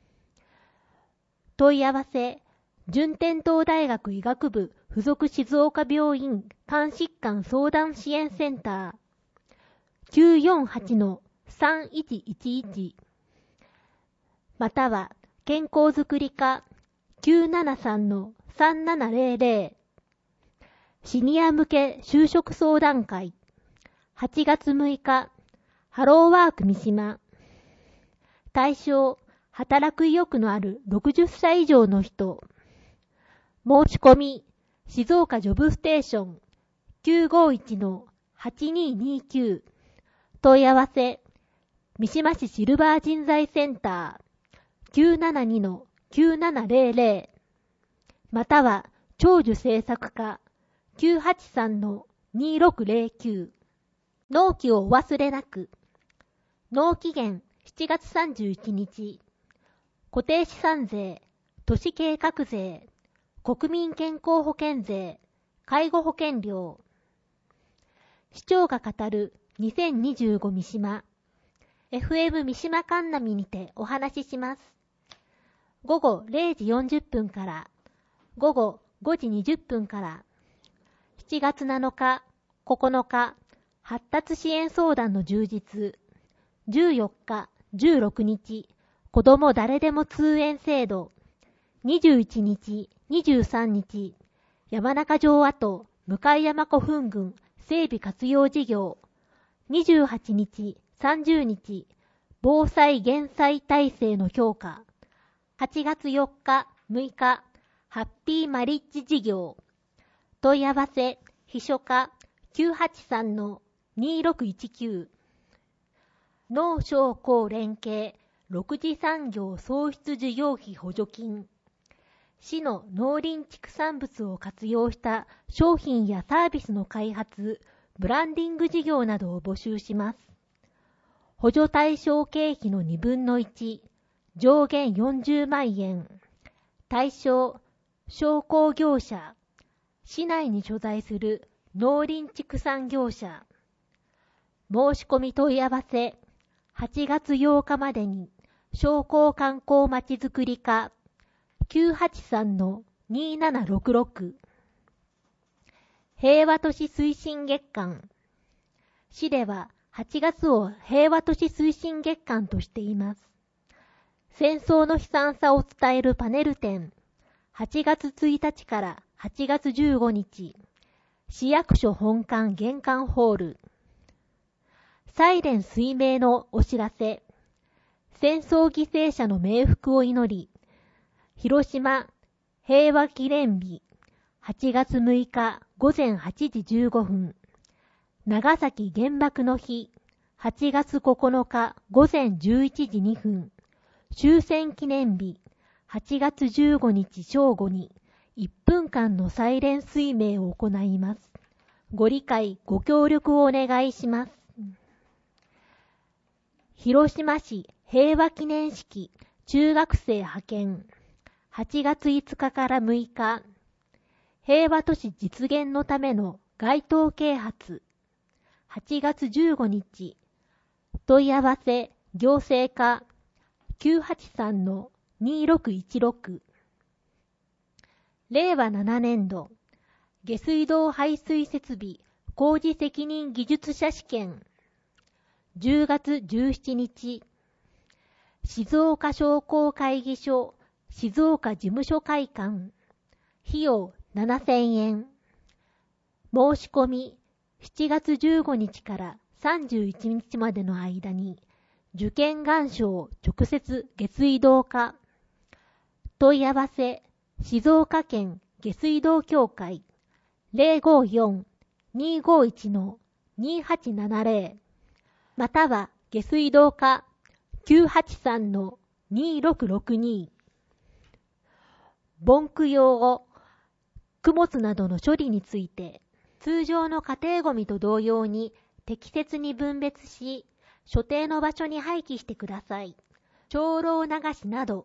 問い合わせ、順天堂大学医学部附属静岡病院肝疾患相談支援センター きゅうよんはちのさんいちいちいち または健康づくり課 きゅうななさんのさんななゼロゼロ シニア向け就職相談会はちがつむいかハローワーク三島対象働く意欲のあるろくじゅっさい以上の人申し込み静岡ジョブステーション きゅうごいちのはちにーにーきゅう 問い合わせ三島市シルバー人材センター きゅうななにのきゅうななゼロゼロ または長寿政策課 きゅうはちさんのにーろくゼロきゅう 納期をお忘れなく。納期限しちがつさんじゅういちにち固定資産税、都市計画税、国民健康保険税、介護保険料。市長が語るにせんにじゅうご三島。エフエム 三島カンナミにてお話しします。ごごれいじよんじゅっぷんからごごごじにじゅっぷんからしちがつなのか、ここのか、発達支援相談の充実。じゅうよっか、じゅうろくにち、子ども誰でも通園制度。にじゅういちにち、にじゅうさんにち、山中城跡、向山古墳群整備活用事業。にじゅうはちにち、さんじゅうにち、防災減災体制の強化。はちがつよっか、むいか、ハッピーマリッジ事業。問い合わせ、秘書課 きゅうはちさんのにーろくいちきゅう。農商工連携ろく次産業創出事業費補助金。市の農林畜産物を活用した商品やサービスの開発、ブランディング事業などを募集します。補助対象経費のにぶんのいち、上限よんじゅうまんえん。対象、商工業者。市内に所在する農林畜産業者。申し込み問い合わせ、はちがつようかまでに、商工観光まちづくり課 きゅうはちさんのにーななろくろく。平和都市推進月間。市でははちがつを平和都市推進月間としています。戦争の悲惨さを伝えるパネル展。はちがつついたちからはちがつじゅうごにち、市役所本館玄関ホール。サイレン水明のお知らせ。戦争犠牲者の冥福を祈り、広島平和記念日はちがつむいかごぜんはちじじゅうごふん、長崎原爆の日はちがつここのかごぜんじゅういちじにふん、終戦記念日はちがつじゅうごにち正午にいっぷんかんのサイレン水明を行います。ご理解ご協力をお願いします。広島市平和記念式中学生派遣はちがついつかからむいか、平和都市実現のための街頭啓発はちがつじゅうごにち、問い合わせ行政課 きゅうはちさんのにーろくいちろく。れいわななねんど下水道排水設備工事責任技術者試験。じゅうがつじゅうしちにち、静岡商工会議所静岡事務所会館。費用ななせんえん。申し込みしちがつじゅうごにちからさんじゅういちにちまでの間に受験願書直接下水道課。問い合わせ静岡県下水道協会 ゼロごよん にーごいち のにーはちななゼロ。または下水道課 きゅうはちさんのにーろくろくに。盆供用を供物などの処理について通常の家庭ごみと同様に適切に分別し所定の場所に廃棄してください。長老流しなど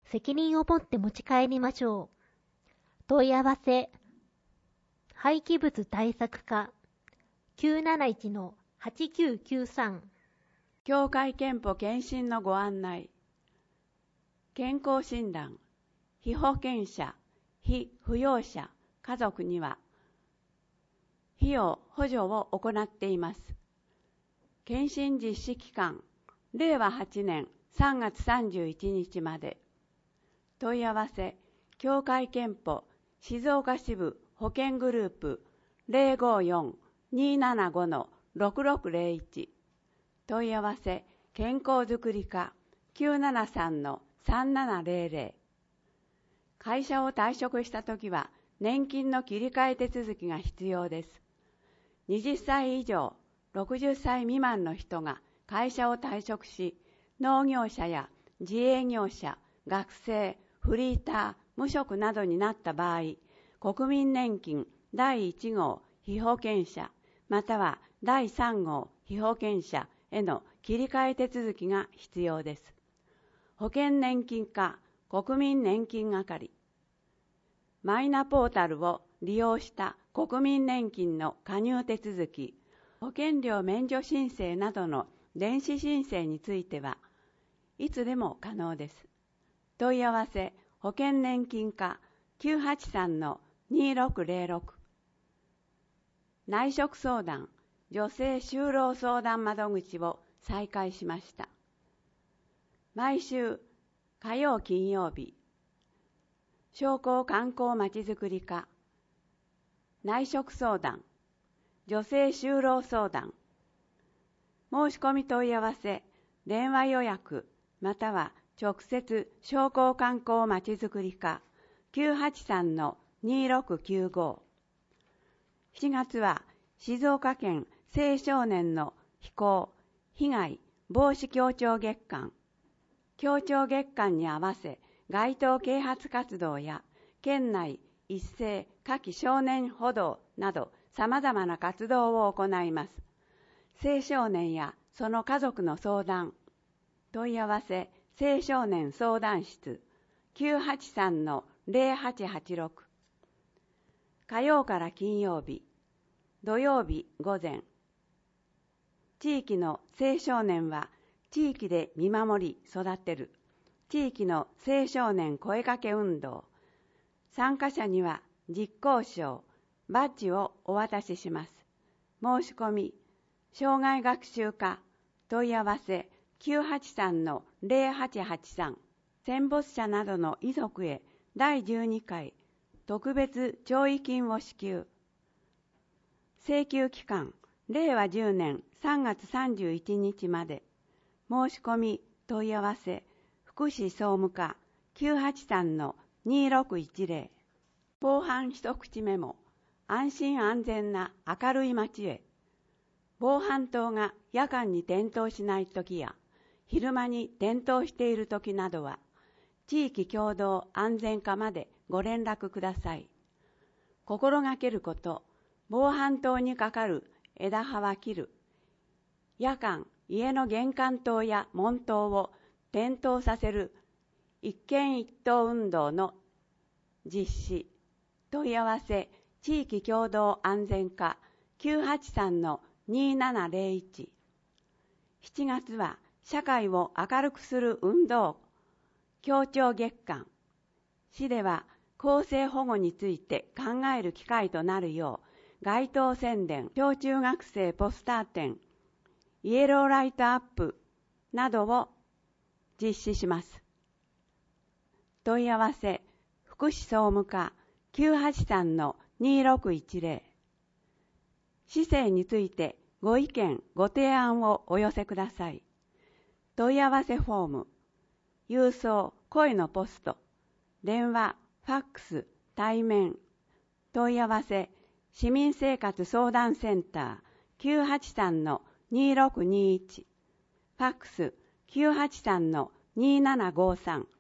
責任を持って持ち帰りましょう。問い合わせ、廃棄物対策課 きゅうなないちのはちきゅうきゅうさん。 教会憲法検診のご案内。健康診断、被保険者、被扶養者、家族には、費用補助を行っています。検診実施期間、れいわはちねんさんがつさんじゅういちにちまで。問い合わせ、教会憲法静岡支部保健グループ ゼロごよん にーななご のろくろくゼロいち。問い合わせ、健康づくり課 きゅうななさんのさんななゼロゼロ。会社を退職したときは、年金の切り替え手続きが必要です。はたち以上、ろくじゅっさい未満の人が会社を退職し、農業者や自営業者、学生、フリーター、無職などになった場合、国民年金だいいちごう被保険者、またはだいさんごう被保険者への切り替え手続きが必要です。保険年金課国民年金係。マイナポータルを利用した国民年金の加入手続き、保険料免除申請などの電子申請については、いつでも可能です。問い合わせ、保険年金課 きゅうはちさんのにーろくゼロろく。内職相談、女性就労相談窓口を再開しました。毎週火曜金曜日、商工観光まちづくり課、内職相談、女性就労相談、申し込み問い合わせ、電話予約、または直接商工観光まちづくり課 きゅうはちさんのにーろくきゅうご。しちがつは静岡県青少年の非行・被害防止協調月間。協調月間に合わせ街頭啓発活動や県内一斉夏季少年補導など様々な活動を行います。青少年やその家族の相談、問い合わせ青少年相談室 きゅうはちさんのゼロはちはちろく。火曜から金曜日、土曜日午前。地域の青少年は地域で見守り育てる地域の青少年声かけ運動。参加者には実行賞、バッジをお渡しします。申し込み、障害学習課、問い合わせきゅうはちさんのゼロはちはちさん。戦没者などの遺族へだいじゅうにかい特別弔慰金を支給。請求期間、れいわじゅうねんさんがつさんじゅういちにちまで。申し込み、問い合わせ、福祉総務課 きゅうはちさんのにーろくいちゼロ。防犯一口メモ、安心安全な明るい街へ。防犯灯が夜間に点灯しないときや、昼間に点灯しているときなどは、地域共同安全課までご連絡ください。心がけること、防犯灯にかかる枝葉は切る。夜間、家の玄関灯や門灯を点灯させる一軒一灯運動の実施。問い合わせ、地域共同安全課 きゅうはちさんのにーななゼロいち。しちがつは社会を明るくする運動協調月間。市では更生保護について考える機会となるよう街頭宣伝、小中学生ポスター展、イエローライトアップなどを実施します。問い合わせ、福祉総務課 きゅうはちさんのにーろくいちゼロ。市政についてご意見、ご提案をお寄せください。問い合わせフォーム、郵送、声のポスト、電話、ファックス、対面、問い合わせ、市民生活相談センター きゅうはちさんのにーろくにいち、ファックス きゅうはちさんのにーななごさん。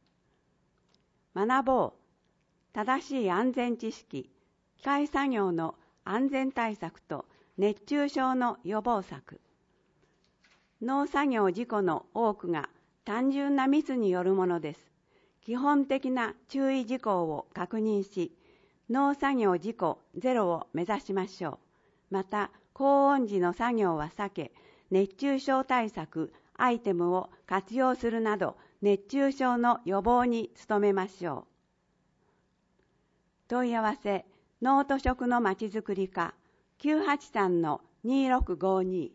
学ぼう、正しい安全知識、機械作業の安全対策と熱中症の予防策。農作業事故の多くが単純なミスによるものです。 基本的な注意事項を確認し、農作業事故ゼロを目指しましょう。また、高温時の作業は避け、熱中症対策アイテムを活用するなど、熱中症の予防に努めましょう。問い合わせ、農と食のまちづくり課 きゅうはちさんのにろくごに。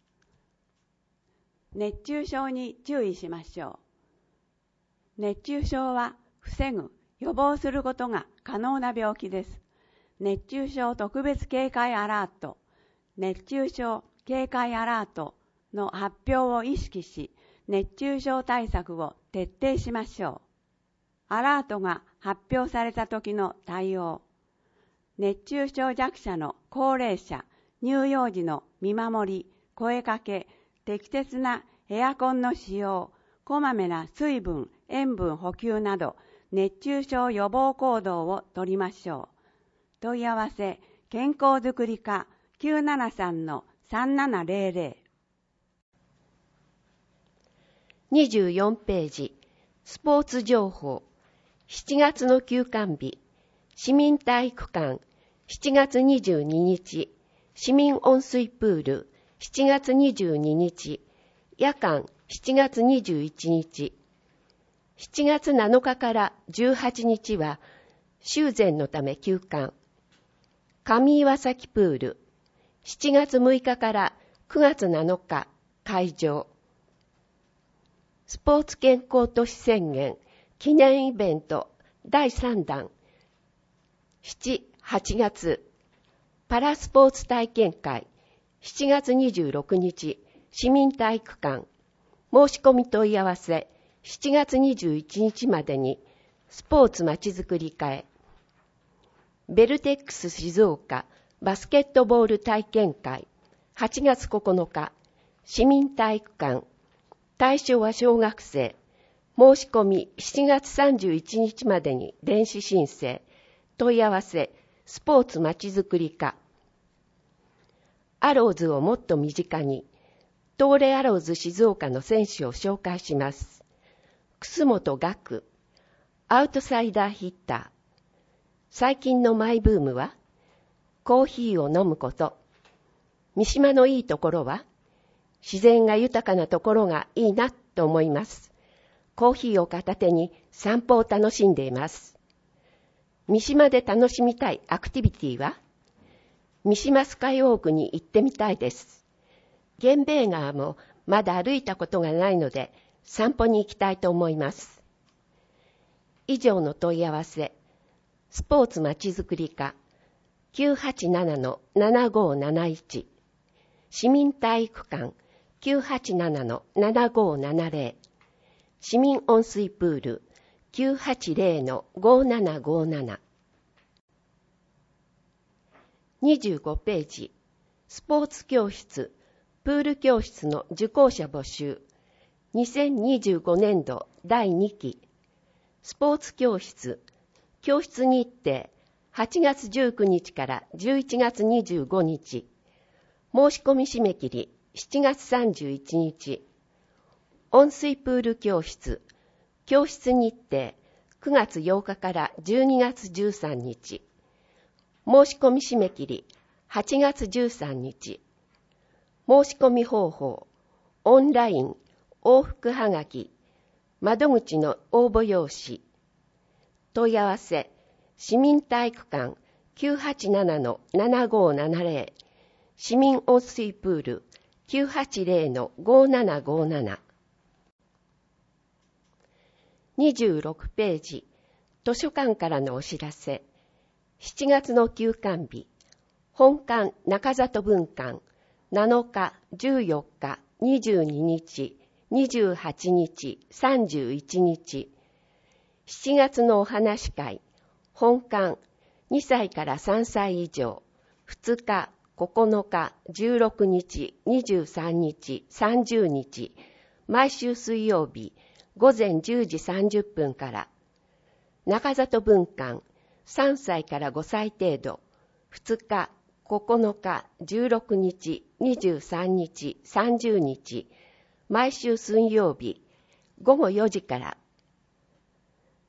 熱中症に注意しましょう。熱中症は防ぐ、予防することが可能な病気です。熱中症特別警戒アラート、熱中症警戒アラートの発表を意識し、熱中症対策を徹底しましょう。アラートが発表された時の対応。熱中症弱者の高齢者、乳幼児の見守り、声かけ、適切なエアコンの使用、こまめな水分、塩分補給など、熱中症予防行動をとりましょう。問い合わせ、健康づくり課 きゅうななさんのさんななぜろぜろ。 にじゅうよんページ、スポーツ情報。しちがつの休館日、市民体育館、しちがつにじゅうににち、市民温水プール、しちがつにじゅうににち、夜間、しちがつにじゅういちにち、しちがつなのかからじゅうはちにちは、修繕のため休館。上岩崎プール、しちがつむいかからくがつなのか、開場。スポーツ健康都市宣言、記念イベントだいさんだん、しち、はちがつ、パラスポーツ体験会、しちがつにじゅうろくにち、市民体育館、申し込み問い合わせ、しちがつにじゅういちにちまでに、スポーツまちづくり課へ。ベルテックス静岡、バスケットボール体験会、はちがつここのか、市民体育館、対象は小学生、申し込みしちがつさんじゅういちにちまでに電子申請、問い合わせ、スポーツまちづくり課。アローズをもっと身近に、東レアローズ静岡の選手を紹介します。楠本岳、アウトサイダーヒッター。最近のマイブームは、コーヒーを飲むこと。三島のいいところは、自然が豊かなところがいいなと思います。コーヒーを片手に散歩を楽しんでいます。三島で楽しみたいアクティビティは、三島スカイウォークに行ってみたいです。源兵衛川もまだ歩いたことがないので、散歩に行きたいと思います。以上の問い合わせ、スポーツまちづくり課 きゅうはちななのななごーなないち、市民体育館 きゅうはちななのななごーななぜろ、市民温水プール きゅうはちぜろのごーななごーなな。にじゅうごページ、スポーツ教室、プール教室の受講者募集、にせんにじゅうごねんどだいにき、スポーツ教室、教室日程、はちがつじゅうくにちからじゅういちがつにじゅうごにち、申し込み締め切りしちがつさんじゅういちにち、温水プール教室、教室日程、くがつようかからじゅうにがつじゅうさんにち、申し込み締め切りはちがつじゅうさんにち、申し込み方法、オンライン、往復はがき、窓口の応募用紙、問い合わせ、市民体育館 きゅうはちななのななごーななぜろ、市民温水プール きゅうはちぜろのごーななごーなな。にじゅうろくページ、図書館からのお知らせ。しちがつの休館日、本館中里分館、なのか、じゅうよっか、にじゅうににち、にじゅうはちにち、さんじゅういちにち。しちがつのお話会、本館、にさいからさんさい以上、ふつか、ここのか、じゅうろくにち、にじゅうさんにち、さんじゅうにち、毎週水曜日、ごぜんじゅうじさんじゅっぷんから。中里分館、さんさいからごさい程度、ふつか、ここのか、じゅうろくにち、にじゅうさんにち、さんじゅうにち、毎週水曜日、ごごよじから。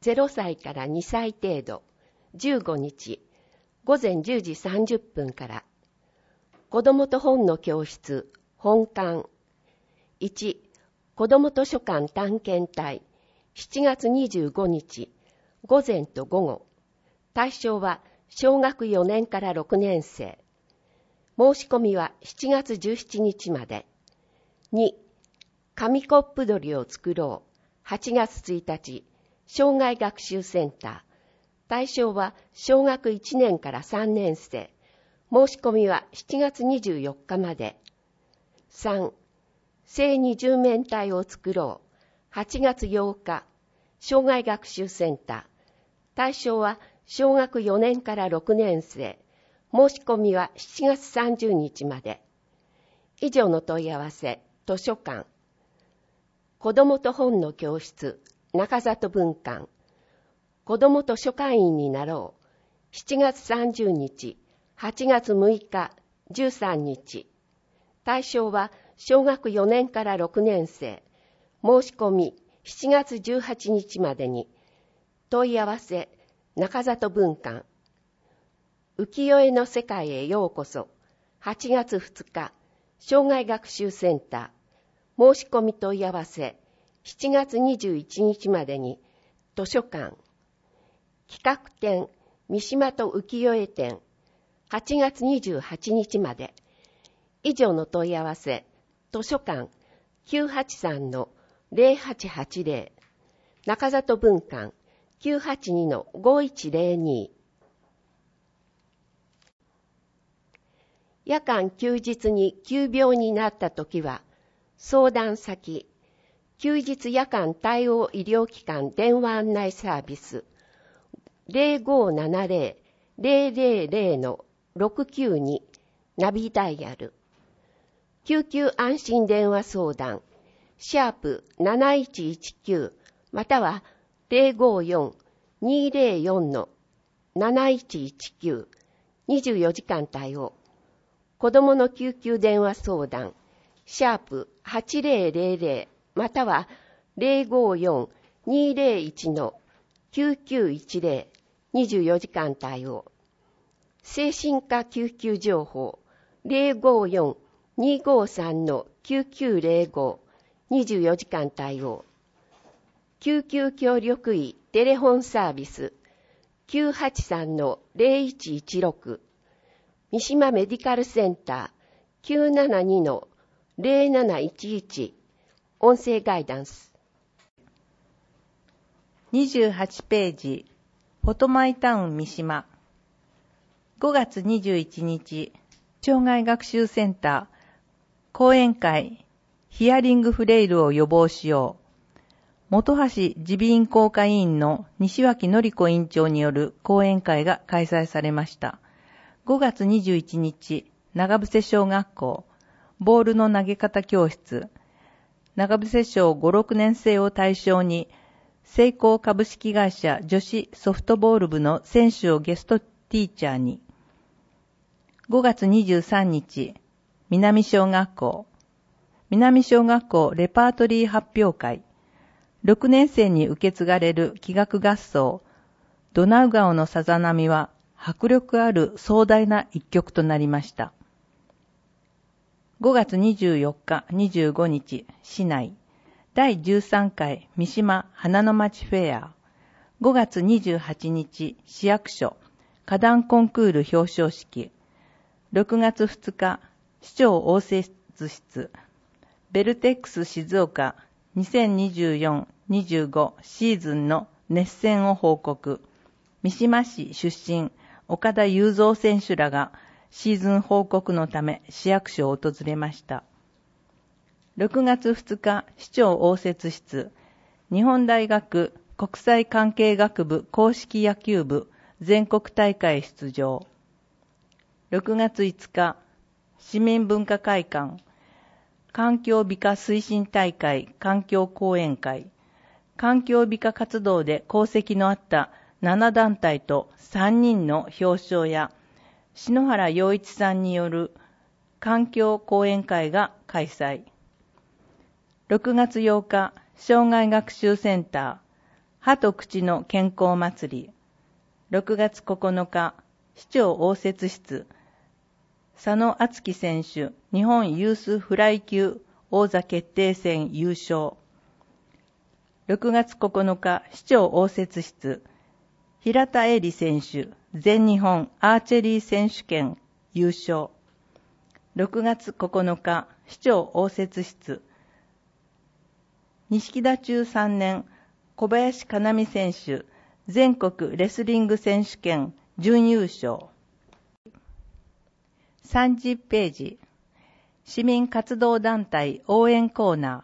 ゼロさいからにさい程度、じゅうごにち、ごぜんじゅうじさんじゅっぷんから。子どもと本の教室、本館。いち、子ども図書館探検隊、しちがつにじゅうごにち、午前と午後。対象は小学よねんからろくねん生。申し込みはしちがつじゅうしちにちまで。に、紙コップ取りを作ろう。はちがつついたち、障害学習センター。対象は小学いちねんからさんねん生。申し込みはしちがつにじゅうよっかまで。さん、正二十面体を作ろう。はちがつようか、障害学習センター。対象は小学よねんからろくねん生。申し込みはしちがつさんじゅうにちまで。以上の問い合わせ、図書館。子どもと本の教室、中里文館。子どもと書館員になろう。しちがつさんじゅうにち、はちがつむいか、じゅうさんにち。対象は小学よねんからろくねん生。申し込みしちがつじゅうはちにちまでに。問い合わせ、中里文館。浮世絵の世界へようこそ。はちがつふつか、障害学習センター。申し込み問い合わせ、しちがつにじゅういちにちまでに。図書館。企画展、三島と浮世絵展。はちがつにじゅうはちにちまで。以上の問い合わせ、図書館 きゅうはちさんのゼロはちはちゼロ、中里文館 きゅうはちにのごいちゼロに。夜間休日に急病になったときは、相談先、休日夜間対応医療機関電話案内サービスゼロごーななゼロ ゼロゼロゼロのろくきゅうにナビダイヤル。救急安心電話相談、シャープなないちいちきゅうまたはゼロごーよん にゼロよんのなないちいちきゅう、にじゅうよじかん対応。子どもの救急電話相談、シャープはちゼロゼロゼロまたはゼロごーよん にゼロいちのきゅうきゅういちゼロ、にじゅうよじかん対応。精神科救急情報、ゼロごーよん にごーさんのきゅうきゅうゼロご、にじゅうよじかん対応。救急協力医テレフォンサービス、きゅうはちさんのゼロいちいちろく。三島メディカルセンター きゅうななにのゼロなないちいち。音声ガイダンス。 にじゅうはちページ、フォトマイタウン三島。ごがつにじゅういちにち、障害学習センター、講演会、ヒアリングフレイルを予防しよう。本橋耳鼻咽喉科医院の西脇典子院長による講演会が開催されました。ごがつにじゅういちにち、長伏小学校、ボールの投げ方教室、長伏小ご、ろくねん生を対象に、セイコー株式会社女子ソフトボール部の選手をゲストティーチャーに。ごがつにじゅうさんにち、南小学校、南小学校レパートリー発表会、ろくねん生に受け継がれる器楽合奏、ドナウ川のさざ波は迫力ある壮大な一曲となりました。ごがつにじゅうよっか、にじゅうごにち、市内、だいじゅうさんかい三島花の町フェア。ごがつにじゅうはちにち、市役所、花壇コンクール表彰式。ろくがつふつか、市長応接室、ベルテックス静岡にせんにじゅうよんにじゅうごシーズンの熱戦を報告。三島市出身、岡田雄三選手らがシーズン報告のため市役所を訪れました。ろくがつふつか、市長応接室、日本大学国際関係学部硬式野球部全国大会出場。ろくがついつか、市民文化会館、環境美化推進大会環境講演会、環境美化活動で功績のあったななだんたいとさんにんの表彰や、篠原洋一さんによる環境講演会が開催。ろくがつようか、障害学習センター、 歯と口の健康祭り。ろくがつここのか、市長応接室、佐野敦樹選手、日本ユースフライ級王座決定戦優勝。ろくがつここのか、市長応接室、平田恵里選手、全日本アーチェリー選手権優勝。ろくがつここのか、市長応接室、錦田中さんねん小林かなみ選手、全国レスリング選手権準優勝。さんじゅっページ、市民活動団体応援コーナ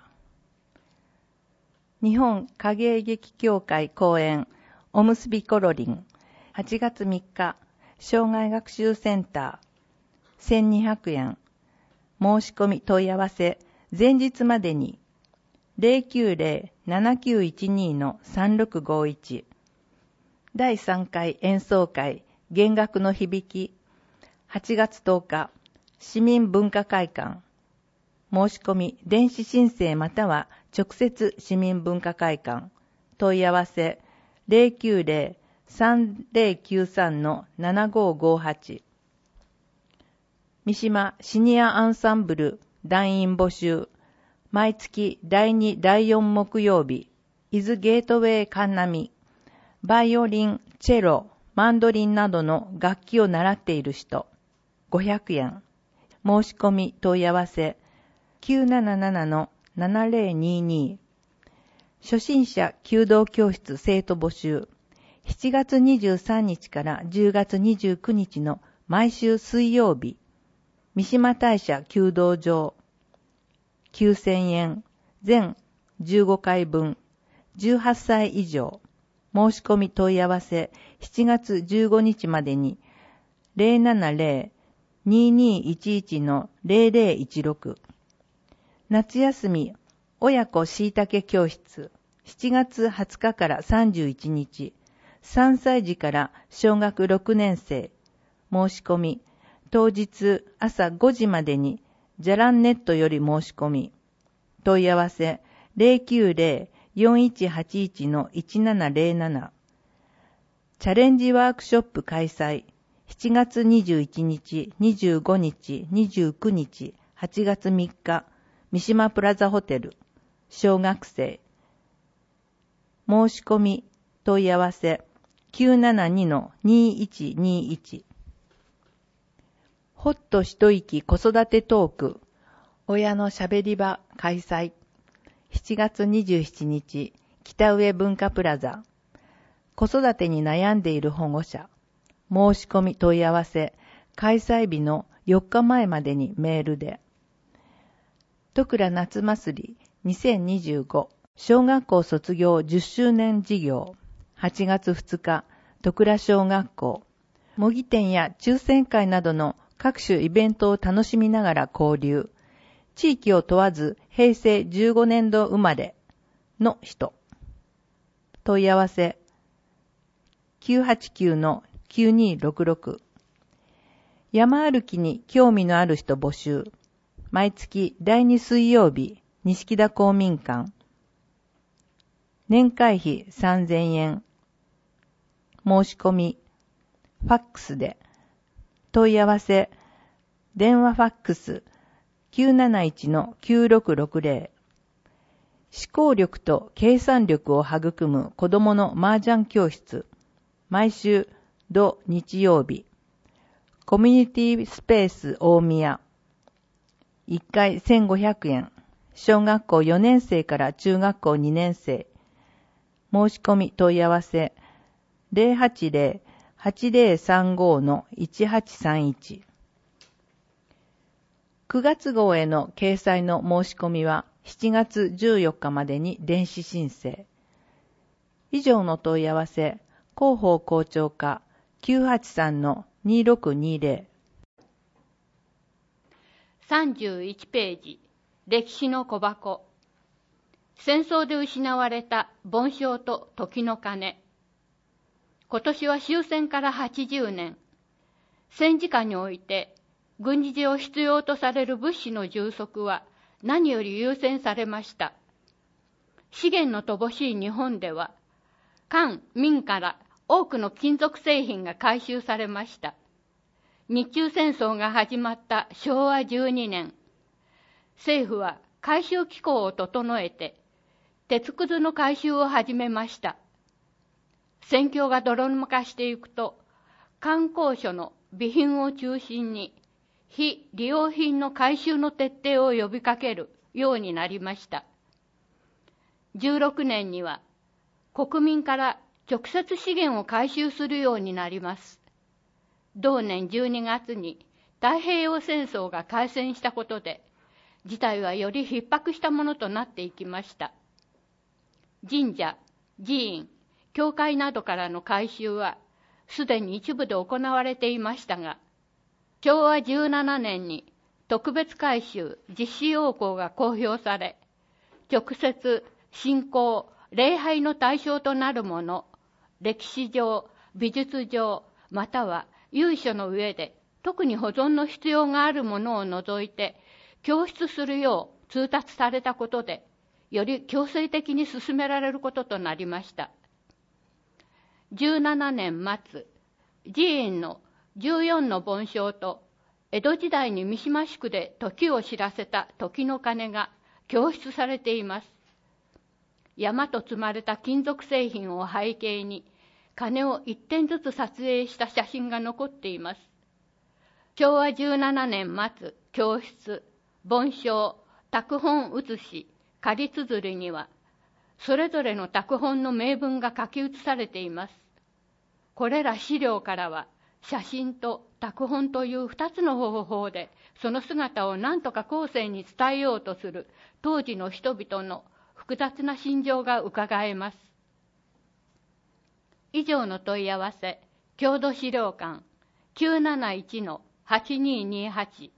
ー。日本影絵劇協会公演おむすびコロリン、はちがつみっか、障害学習センター、せんにひゃくえん。申し込み問い合わせ、前日までに、ゼロきゅうゼロ ななきゅういちに のさんろくごいち。だいさんかい演奏会、弦楽の響き、はちがつとおか、市民文化会館。申し込み、電子申請または直接市民文化会館。問い合わせ、ゼロきゅうゼロ さんゼロきゅうさん のななごごはち。三島シニアアンサンブル団員募集。毎月だいにだいよん木曜日、伊豆ゲートウェイ神波。バイオリン、チェロ、マンドリンなどの楽器を習っている人。ごひゃくえん。申し込み問い合わせ、きゅうなななな のななゼロにに。初心者弓道教室生徒募集。しちがつにじゅうさんにちからじゅうがつにじゅうくにちの毎週水曜日。三島大社弓道場。きゅうせんえん。全じゅうごかいぶん。じゅうはっさい以上。申し込み問い合わせ、しちがつじゅうごにちまでに、ゼロななゼロ ににいちいち のゼロゼロいちろく。夏休み、親子しいたけ教室。しちがつはつかからさんじゅういちにち。さんさいじから小学ろくねんせい。申し込み、当日朝ごじまでに、じゃらんネットより申し込み。問い合わせ、ゼロきゅうゼロ よんいちはちいち のいちななゼロなな。チャレンジワークショップ開催。しちがつにじゅういちにち、にじゅうごにち、にじゅうくにち、はちがつみっか、三島プラザホテル。小学生。申し込み、問い合わせ、きゅうななにのにいちにいち。ほっと一息子育てトーク。親のしゃべり場開催。しちがつにじゅうしちにち、北上文化プラザ。子育てに悩んでいる保護者。申し込み問い合わせ、開催日のよっかまえまでにメールで。戸倉夏祭りにせんにじゅうご小学校卒業じゅっしゅうねん事業。はちがつふつか、戸倉小学校。模擬店や抽選会などの各種イベントを楽しみながら交流。地域を問わずへいせいじゅうごねんど生まれの人。問い合わせ、きゅうはちきゅうのきゅうにろくろく。山歩きに興味のある人募集。毎月だいに水曜日、錦田公民館。年会費さんぜんえん。申し込み、ファックスで。問い合わせ、電話ファックス きゅうなないちのきゅうろくろくゼロ。思考力と計算力を育む子供の麻雀教室。毎週土日曜日。コミュニティスペース大宮。いっかいせんごひゃくえん。小学校よねんせいから中学校にねんせい。申し込み問い合わせ、ゼロはちゼロ はちゼロさんごのいちはちさんいち。くがつ号への掲載の申し込みはしちがつじゅうよっかまでに電子申請。以上の問い合わせ、広報校長課 きゅうはちさんのにろくにゼロ。 さんじゅういちページ、歴史の小箱。戦争で失われた梵鐘と時の鐘。今年は終戦からはちじゅうねん。戦時下において、軍事上必要とされる物資の充足は何より優先されました。資源の乏しい日本では、 官民から多くの金属製品が回収されました。日中戦争が始まったしょうわじゅうにねん、政府は回収機構を整えて、鉄くずの回収を始めました。戦況が泥沼化していくと、官公所の備品を中心に、非利用品の回収の徹底を呼びかけるようになりました。じゅうろくねんには、国民から直接資源を回収するようになります。同年じゅうにがつに太平洋戦争が開戦したことで、事態はより逼迫したものとなっていきました。神社、寺院、教会などからの回収は、すでに一部で行われていましたが、しょうわじゅうななねんに特別回収実施要項が公表され、直接信仰、礼拝の対象となるもの、歴史上、美術上、または由緒の上で特に保存の必要があるものを除いて、供出するよう通達されたことで、より強制的に進められることとなりました。じゅうななねんまつ、寺院のじゅうよんの梵鐘と、江戸時代に三島宿で時を知らせた時の鐘が供出されています。山と積まれた金属製品を背景に、鐘を一点ずつ撮影した写真が残っています。しょうわじゅうななねんまつ、供出、梵鐘、拓本写し、仮綴りには、それぞれの拓本の名文が書き写されています。これら資料からは、写真と拓本という二つの方法で、その姿を何とか後世に伝えようとする当時の人々の複雑な心情がうかがえます。以上の問い合わせ、郷土資料館 きゅうなないちのはちにーにーはち。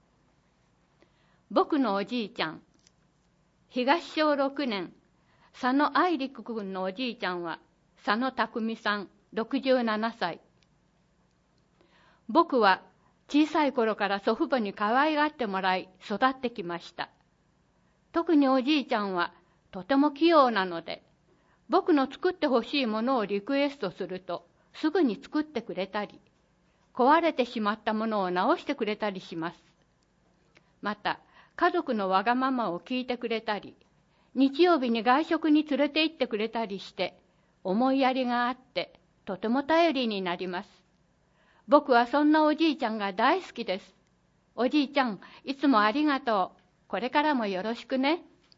僕のおじいちゃん、東小ろくねん、佐野愛陸君のおじいちゃんは佐野匠さん、ろくじゅうななさい。僕は小さい頃から祖父母に可愛がってもらい育ってきました。特におじいちゃんはとても器用なので、僕の作ってほしいものをリクエストするとすぐに作ってくれたり、壊れてしまったものを直してくれたりします。また、家族のわがままを聞いてくれたり、日曜日に外食に連れて行ってくれたりして、思いやりがあって、とても頼りになります。僕はそんなおじいちゃんが大好きです。おじいちゃん、いつもありがとう。これからもよろしくね。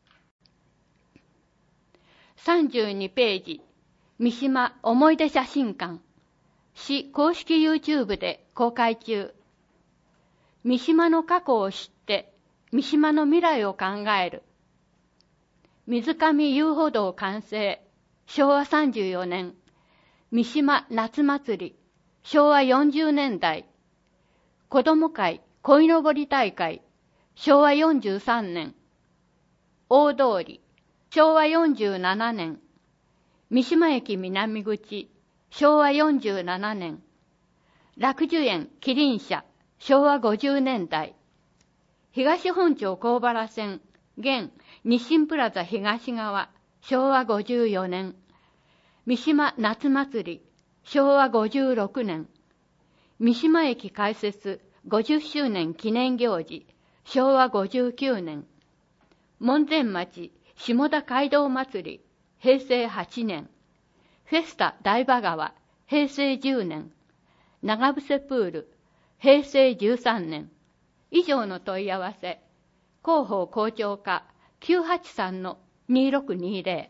さんじゅうにページ、三島思い出写真館。市公式 YouTube で公開中。三島の過去を知って、三島の未来を考える。水上遊歩道完成、しょうわさんじゅうよねん。三島夏祭り、しょうわよんじゅうねんだい。子ども会鯉のぼり大会、しょうわよんじゅうさんねん。大通り、しょうわよんじゅうななねん。三島駅南口、しょうわよんじゅうななねん。楽寿園麒麟舎、しょうわごじゅうねんだい。東本町小原線、現日清プラザ東側、しょうわごじゅうよねん。三島夏祭り、しょうわごじゅうろくねん。三島駅開設ごじゅっしゅうねん記念行事、しょうわごじゅうきゅうねん。門前町下田街道祭り、へいせいはちねん。フェスタ大場川、へいせいじゅうねん。長伏プール、へいせいじゅうさんねん。以上の問い合わせ、広報校長課 きゅうはちさんのにろくにぜ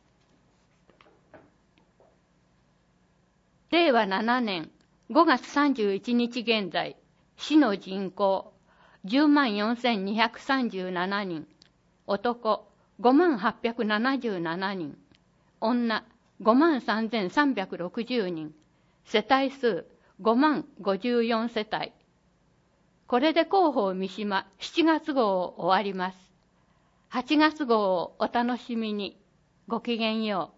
ろ。れいわななねんごがつさんじゅういちにち現在、市の人口じゅうまんよんせんにひゃくさんじゅうななにん、男ごまんはっぴゃくななじゅうななにん、女ごまんさんぜんさんびゃくろくじゅうにん、世帯数ごまんごじゅうよんせたい。これで広報三島しちがつごうを終わります。はちがつごうをお楽しみに。ごきげんよう。